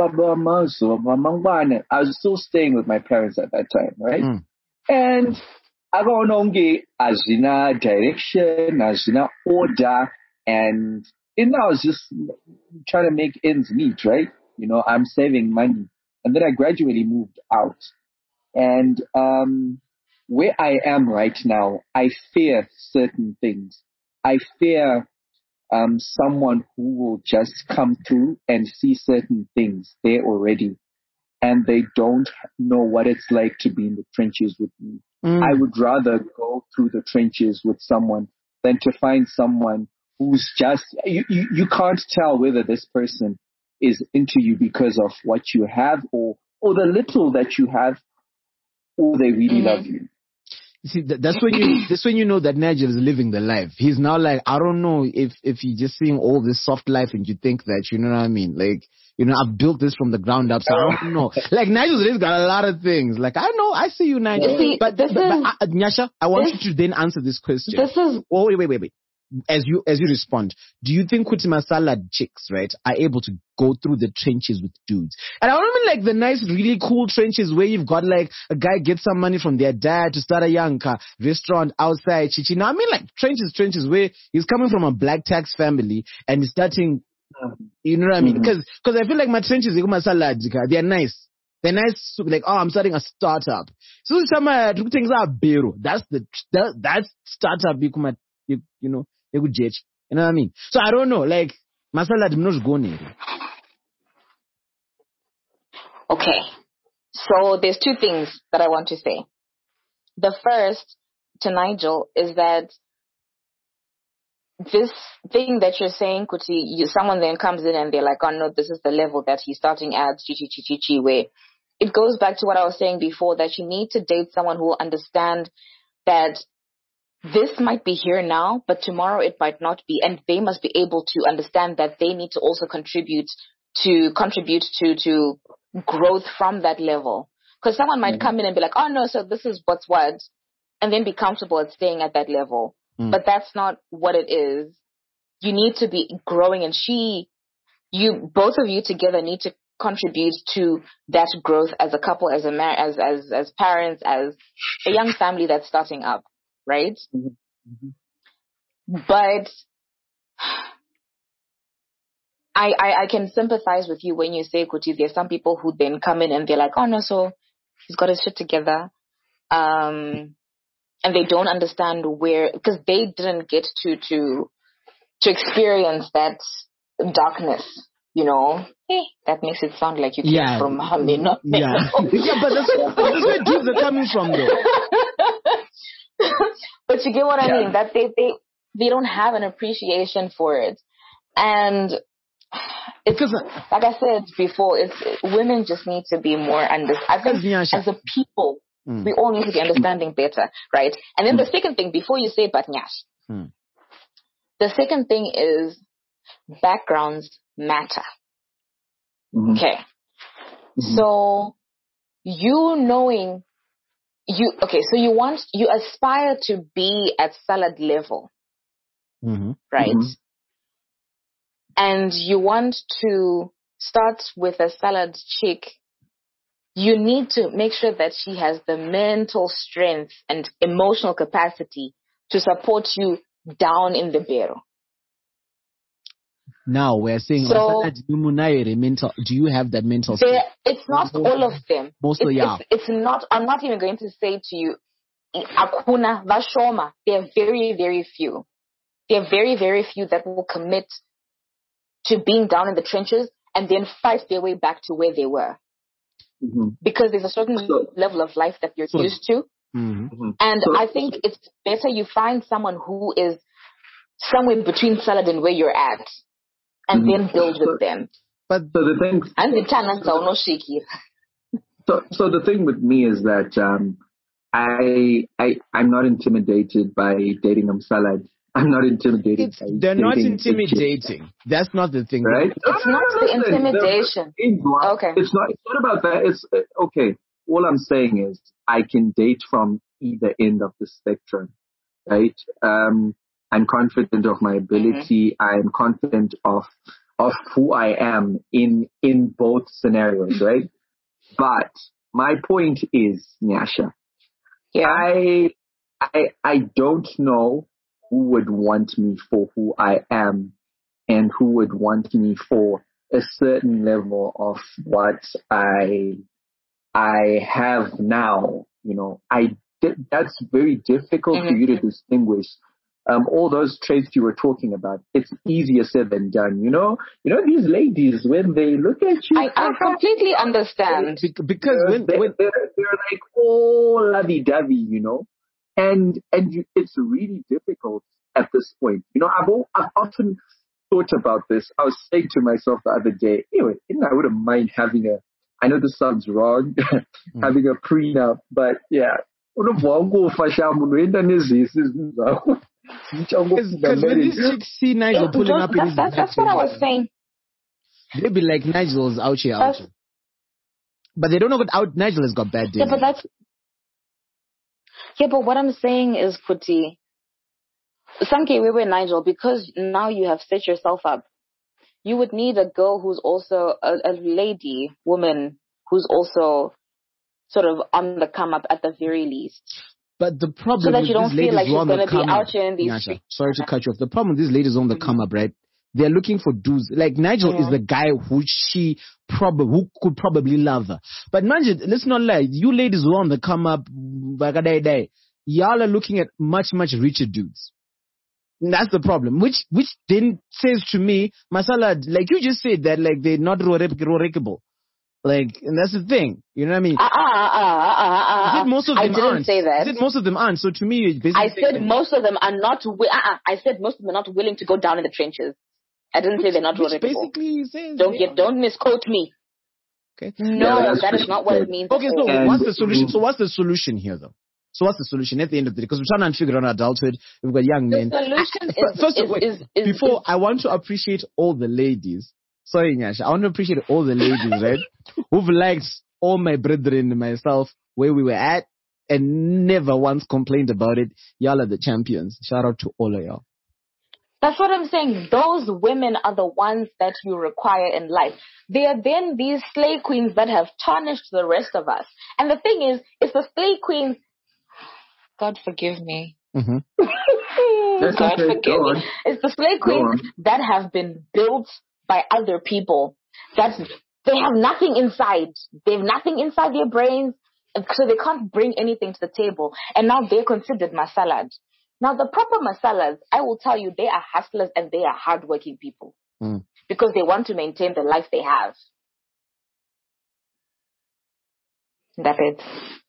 was still staying with my parents at that time, right? Mm. And akaononge azina direction, azina order, and you know, I was just trying to make ends meet, right? You know, I'm saving money. And then I gradually moved out. And um where I am right now, I fear certain things. I fear um someone who will just come through and see certain things there already, and they don't know what it's like to be in the trenches with me. Mm. I would rather go through the trenches with someone than to find someone who's just, you, you, you can't tell whether this person is into you because of what you have or, or the little that you have, or they really Mhm. love you. You see, that, that's when you that's when you know that Nigel is living the life. He's now like, I don't know if if he's just seeing all this soft life and you think that, you know what I mean? Like, you know, I've built this from the ground up, so I don't know. Like, Nigel's really got a lot of things. Like, I know, I see you, Nigel. You see, but, this but, is- but uh, Nyasha, I want this- you to then answer this question. This is Oh, wait, wait, wait, wait. As you as you respond, do you think Kutima Salad chicks, right, are able to go through the trenches with dudes? And I don't mean like the nice, really cool trenches where you've got like a guy gets some money from their dad to start a young car, restaurant outside Chichi. Now I mean like trenches, trenches where he's coming from a black tax family and he's starting, you know what I mean? Mhm. Because because I feel like my trenches, Kutima Salad, they are nice. They're nice, like, oh, I'm starting a startup. So some things are bero. That's the that, that's startup. You come you you know. You know what I mean? So I don't know, like, masala did not go near. okay. So there's two things that I want to say. The first to Nigel is that this thing that you're saying, Kuti, you, someone then comes in and they're like, oh no, this is the level that he's starting at, chi chi chi chi chi, where it goes back to what I was saying before, that you need to date someone who will understand that this might be here now, but tomorrow it might not be, and they must be able to understand that they need to also contribute to contribute to to growth from that level. Because someone might come in and be like, oh no, so this is what's what, and then be comfortable at staying at that level. Mm. But that's not what it is. You need to be growing, and she, you, both of you together need to contribute to that growth as a couple, as a mar- as as as parents, as a young family that's starting up. Right? Mhm. But I, I, I can sympathize with you when you say, Kuti, there's some people who then come in and they're like, oh no, so he's got his shit together. Um, and they don't understand where, because they didn't get to, to, to experience that darkness, you know? Eh, that makes it sound like you came Yeah. from Hamdi, not me. Yeah. Yeah, but that's, that's where dudes are coming from, though. But you get what I Yeah. mean, that they, they, they don't have an appreciation for it. And it's, Because, like I said before, it's, women just need to be more under, I think Because, Nyasha- as a people, Mm. we all need to be understanding better, right? And then the second thing, before you say Batnyash, Mm. the second thing is backgrounds matter. Mhm. Okay. Mhm. So you knowing, you, okay, so you want, you aspire to be at salad level, Mm-hmm. right? Mhm. And you want to start with a salad chick, you need to make sure that she has the mental strength and emotional capacity to support you down in the barrel. Now we're saying, So- mental. Do you have that mental? There, state? it's not all of them. Most of it's, yeah. it's, it's not. I'm not even going to say to you, akuna vashoma. There are very, very few. There are very, very few that will commit to being down in the trenches and then fight their way back to where they were. Mm-hmm. Because there's a certain So- level of life that you're So- used to. Mhm. Mm-hmm. And So- I think it's better you find someone who is somewhere between salad and where you're at, and Mhm. then build with them. But So the thing, And the channel no shaky. so so the thing with me is that um, I I I'm not intimidated by dating a salad. I'm not intimidated. it's, by they're not dating a chick, intimidating. That's not the thing. right? It's not the intimidation. Okay. It's not. It's not about that. It's uh, okay. All I'm saying is I can date from either end of the spectrum, right? Um, I'm confident of my ability. I'm confident of of who I am in in both scenarios, right? But my point is, Nyasha, Yeah. I I I don't know who would want me for who I am and who would want me for a certain level of what I I have now. You know, I that's very difficult for you to distinguish. Um, all those traits you were talking about, it's easier said than done. You know, you know these ladies when they look at you, I, I completely understand. Bec- because when, they, when they're, they're like all lovey-dovey, you know, and and you, it's really difficult at this point. You know, I've all, I've often thought about this. I was saying to myself the other day, anyway, I wouldn't mind having a. I know this sounds wrong, having a prenup, but yeah. Because when these chicks see Nigel pulling Those- up in that's, his that's, that's what I was saying. they'll be like, Nigel's out here, out That's- here. But they don't know what out Nigel has got bad days. Yeah, but that's yeah. But what I'm saying is, Kuti, Sanke Wewe Nigel, because now you have set yourself up, you would need a girl who's also a, a lady, woman, who's also sort of on the come up at the very least. But the problem So that with you don't these feel ladies like who she's are on the gonna be come out up, here in these Nyasha, streets. sorry to cut you off. The problem with these ladies on the come up, right? They're looking for dudes. Like Nigel Yeah. is the guy who she probably who could probably love her. But Nigel, let's not lie. You ladies who are on the come up, y'all are looking at much much richer dudes. And that's the problem. Which which then says to me, Masala, like you just said that like they're not rorekable. Like, and that's the thing. You know what I mean? Ah, ah, ah, ah, ah, You ah. said most of I them didn't aren't. say that. You said most of them aren't. So to me, it's basically I said most of them are not. Wi- uh-uh. I said most of them are not willing to go down in the trenches. I didn't say they're not which roadable. basically says Don't they get, are. don't misquote me. Okay. No, Yeah, that's that is what not she what said. it means. Okay, at so all. And- what's the solution? So what's the solution here, though? So what's the solution at the end of the day? Because we're trying to figure out adulthood. We've got young The men. solution I- is- first, is- wait, is- is- before is- I want to appreciate all the ladies. Sorry, Nyasha. I want to appreciate all the ladies, right? Who've liked all my brethren and myself where we were at and never once complained about it. Y'all are the champions. Shout out to all of y'all. That's what I'm saying. Those women are the ones that you require in life. They are then these slay queens that have tarnished the rest of us. And the thing is, it's the slay queens. God forgive me. Mm-hmm. That's God okay. forgive Go me. on. It's the slay Go queens on. that have been built by other people. That's they have nothing inside. They have nothing inside their brains, and so they can't bring anything to the table. And now they're considered masalad. Now the proper masalas, I will tell you, they are hustlers and they are hardworking people Mm. because they want to maintain the life they have. That's it.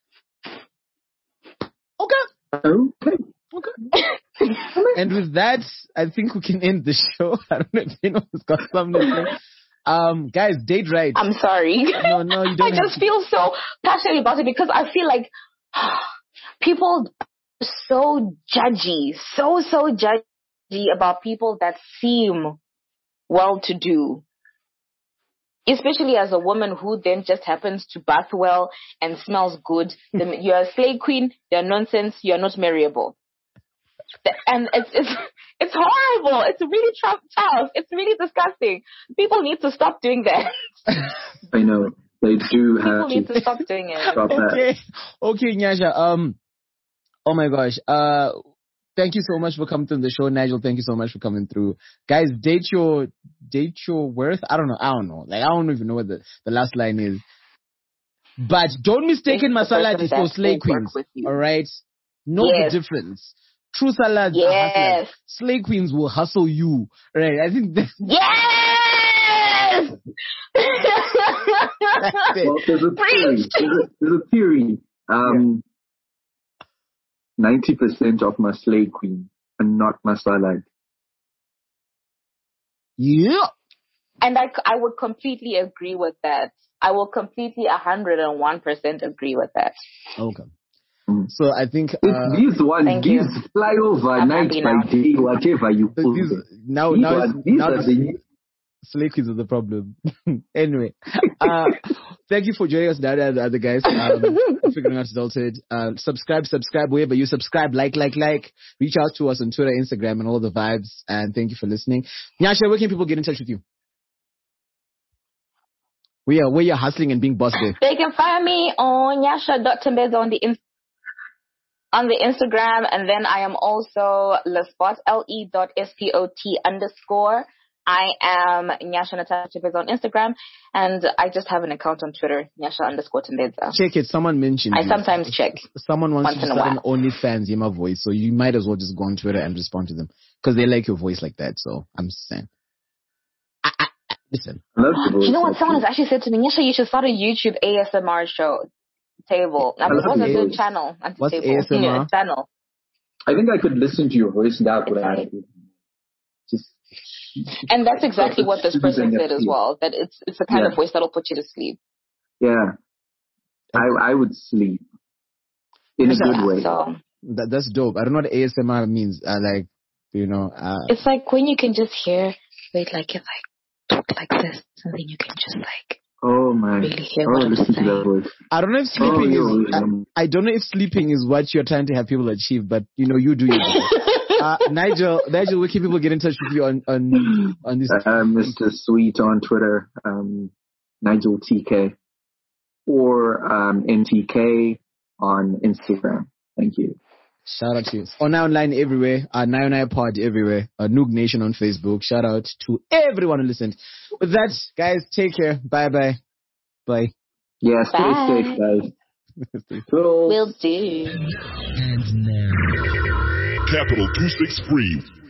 Okay. Okay. And with that, I think we can end the show. I don't know if anyone's got something to say. Um, guys, date right. I'm sorry. No, no, you don't I have just to. feel so passionate about it because I feel like people are so judgy, so, so judgy about people that seem well-to-do. Especially as a woman who then just happens to bath well and smells good. Then you're a slay queen, you're nonsense, you're not marryable. And it's, it's, it's horrible. It's really tough, tough. It's really disgusting. People need to stop doing that. I know. They do have People need to to stop doing it. stop that. Okay, okay, Nyasha. Um, oh my gosh. Uh, thank you so much for coming through the show, Nigel. Thank you so much for coming through, guys. Date your date your worth. I don't know. I don't know. Like I don't even know what the, the last line is. But don't mistake my salad is for slay queens. All right. Know yes. the difference. True salads yes. are hustlers. Slay queens will hustle you. Right. I think that's yes. Well, there's a theory. There's a, there's a theory. Um, ninety percent of my slay queen are not my salad. Yeah. And I, I would completely agree with that. I will completely one hundred one percent agree with that. Okay. So I think uh, these ones, these you. fly over I'm night by day, whatever you put. These, now, these now, are, now the slay queens are the problem. Anyway, uh, thank you for joining us, the other, other guys. Um, figuring out resulted. Uh, subscribe, subscribe wherever you subscribe. Like, like, like. Reach out to us on Twitter, Instagram, and all the vibes. And thank you for listening. Nyasha, where can people get in touch with you? Where are where you're hustling and being boss there? They can find me on nyasha dot tembeza on the in- on the Instagram, and then I am also lespot L E dot S P O T underscore. I am Nyasha Natasha Tembeza on Instagram, and I just have an account on Twitter, Nyasha underscore Tembeza. Check it. Someone mentioned I you. sometimes check. Someone wants once to start an OnlyFans Yema voice, so you might as well just go on Twitter and respond to them because they like your voice like that. So I'm just saying. I, I, I, listen. You know what? Someone has actually said to me, Nyasha, you should start a YouTube A S M R show. Table. Now, what's a good channel? What's table. A S M R? Yeah, channel. I think I could listen to your voice and that would right. just. And that's exactly what this person said as well. That it's it's the kind yeah. of voice that'll put you to sleep. Yeah, I I would sleep in a yeah, good way. So. That that's dope. I don't know what A S M R means. Uh, like you know. Uh, it's like when you can just hear. Wait, like if I talk like this, and then you can just like. Oh my! Really hear oh, what listen to that voice. I don't know if sleeping oh, is. Um, I, I don't know if sleeping is what you're trying to have people achieve, but you know, you do it. uh, Nigel, Nigel, where can people get in touch with you on on on this? Uh, Mister Sweet on Twitter, um, Nigel T K, or um, N T K on Instagram. Thank you. Shout out to you. On online everywhere. Uh, nine nine Pod everywhere. Uh, Noog Nation on Facebook. Shout out to everyone who listened. With that, guys, take care. Bye bye. Bye. Yeah, stay Bye. safe, guys. Will do. And now, Capital two six three.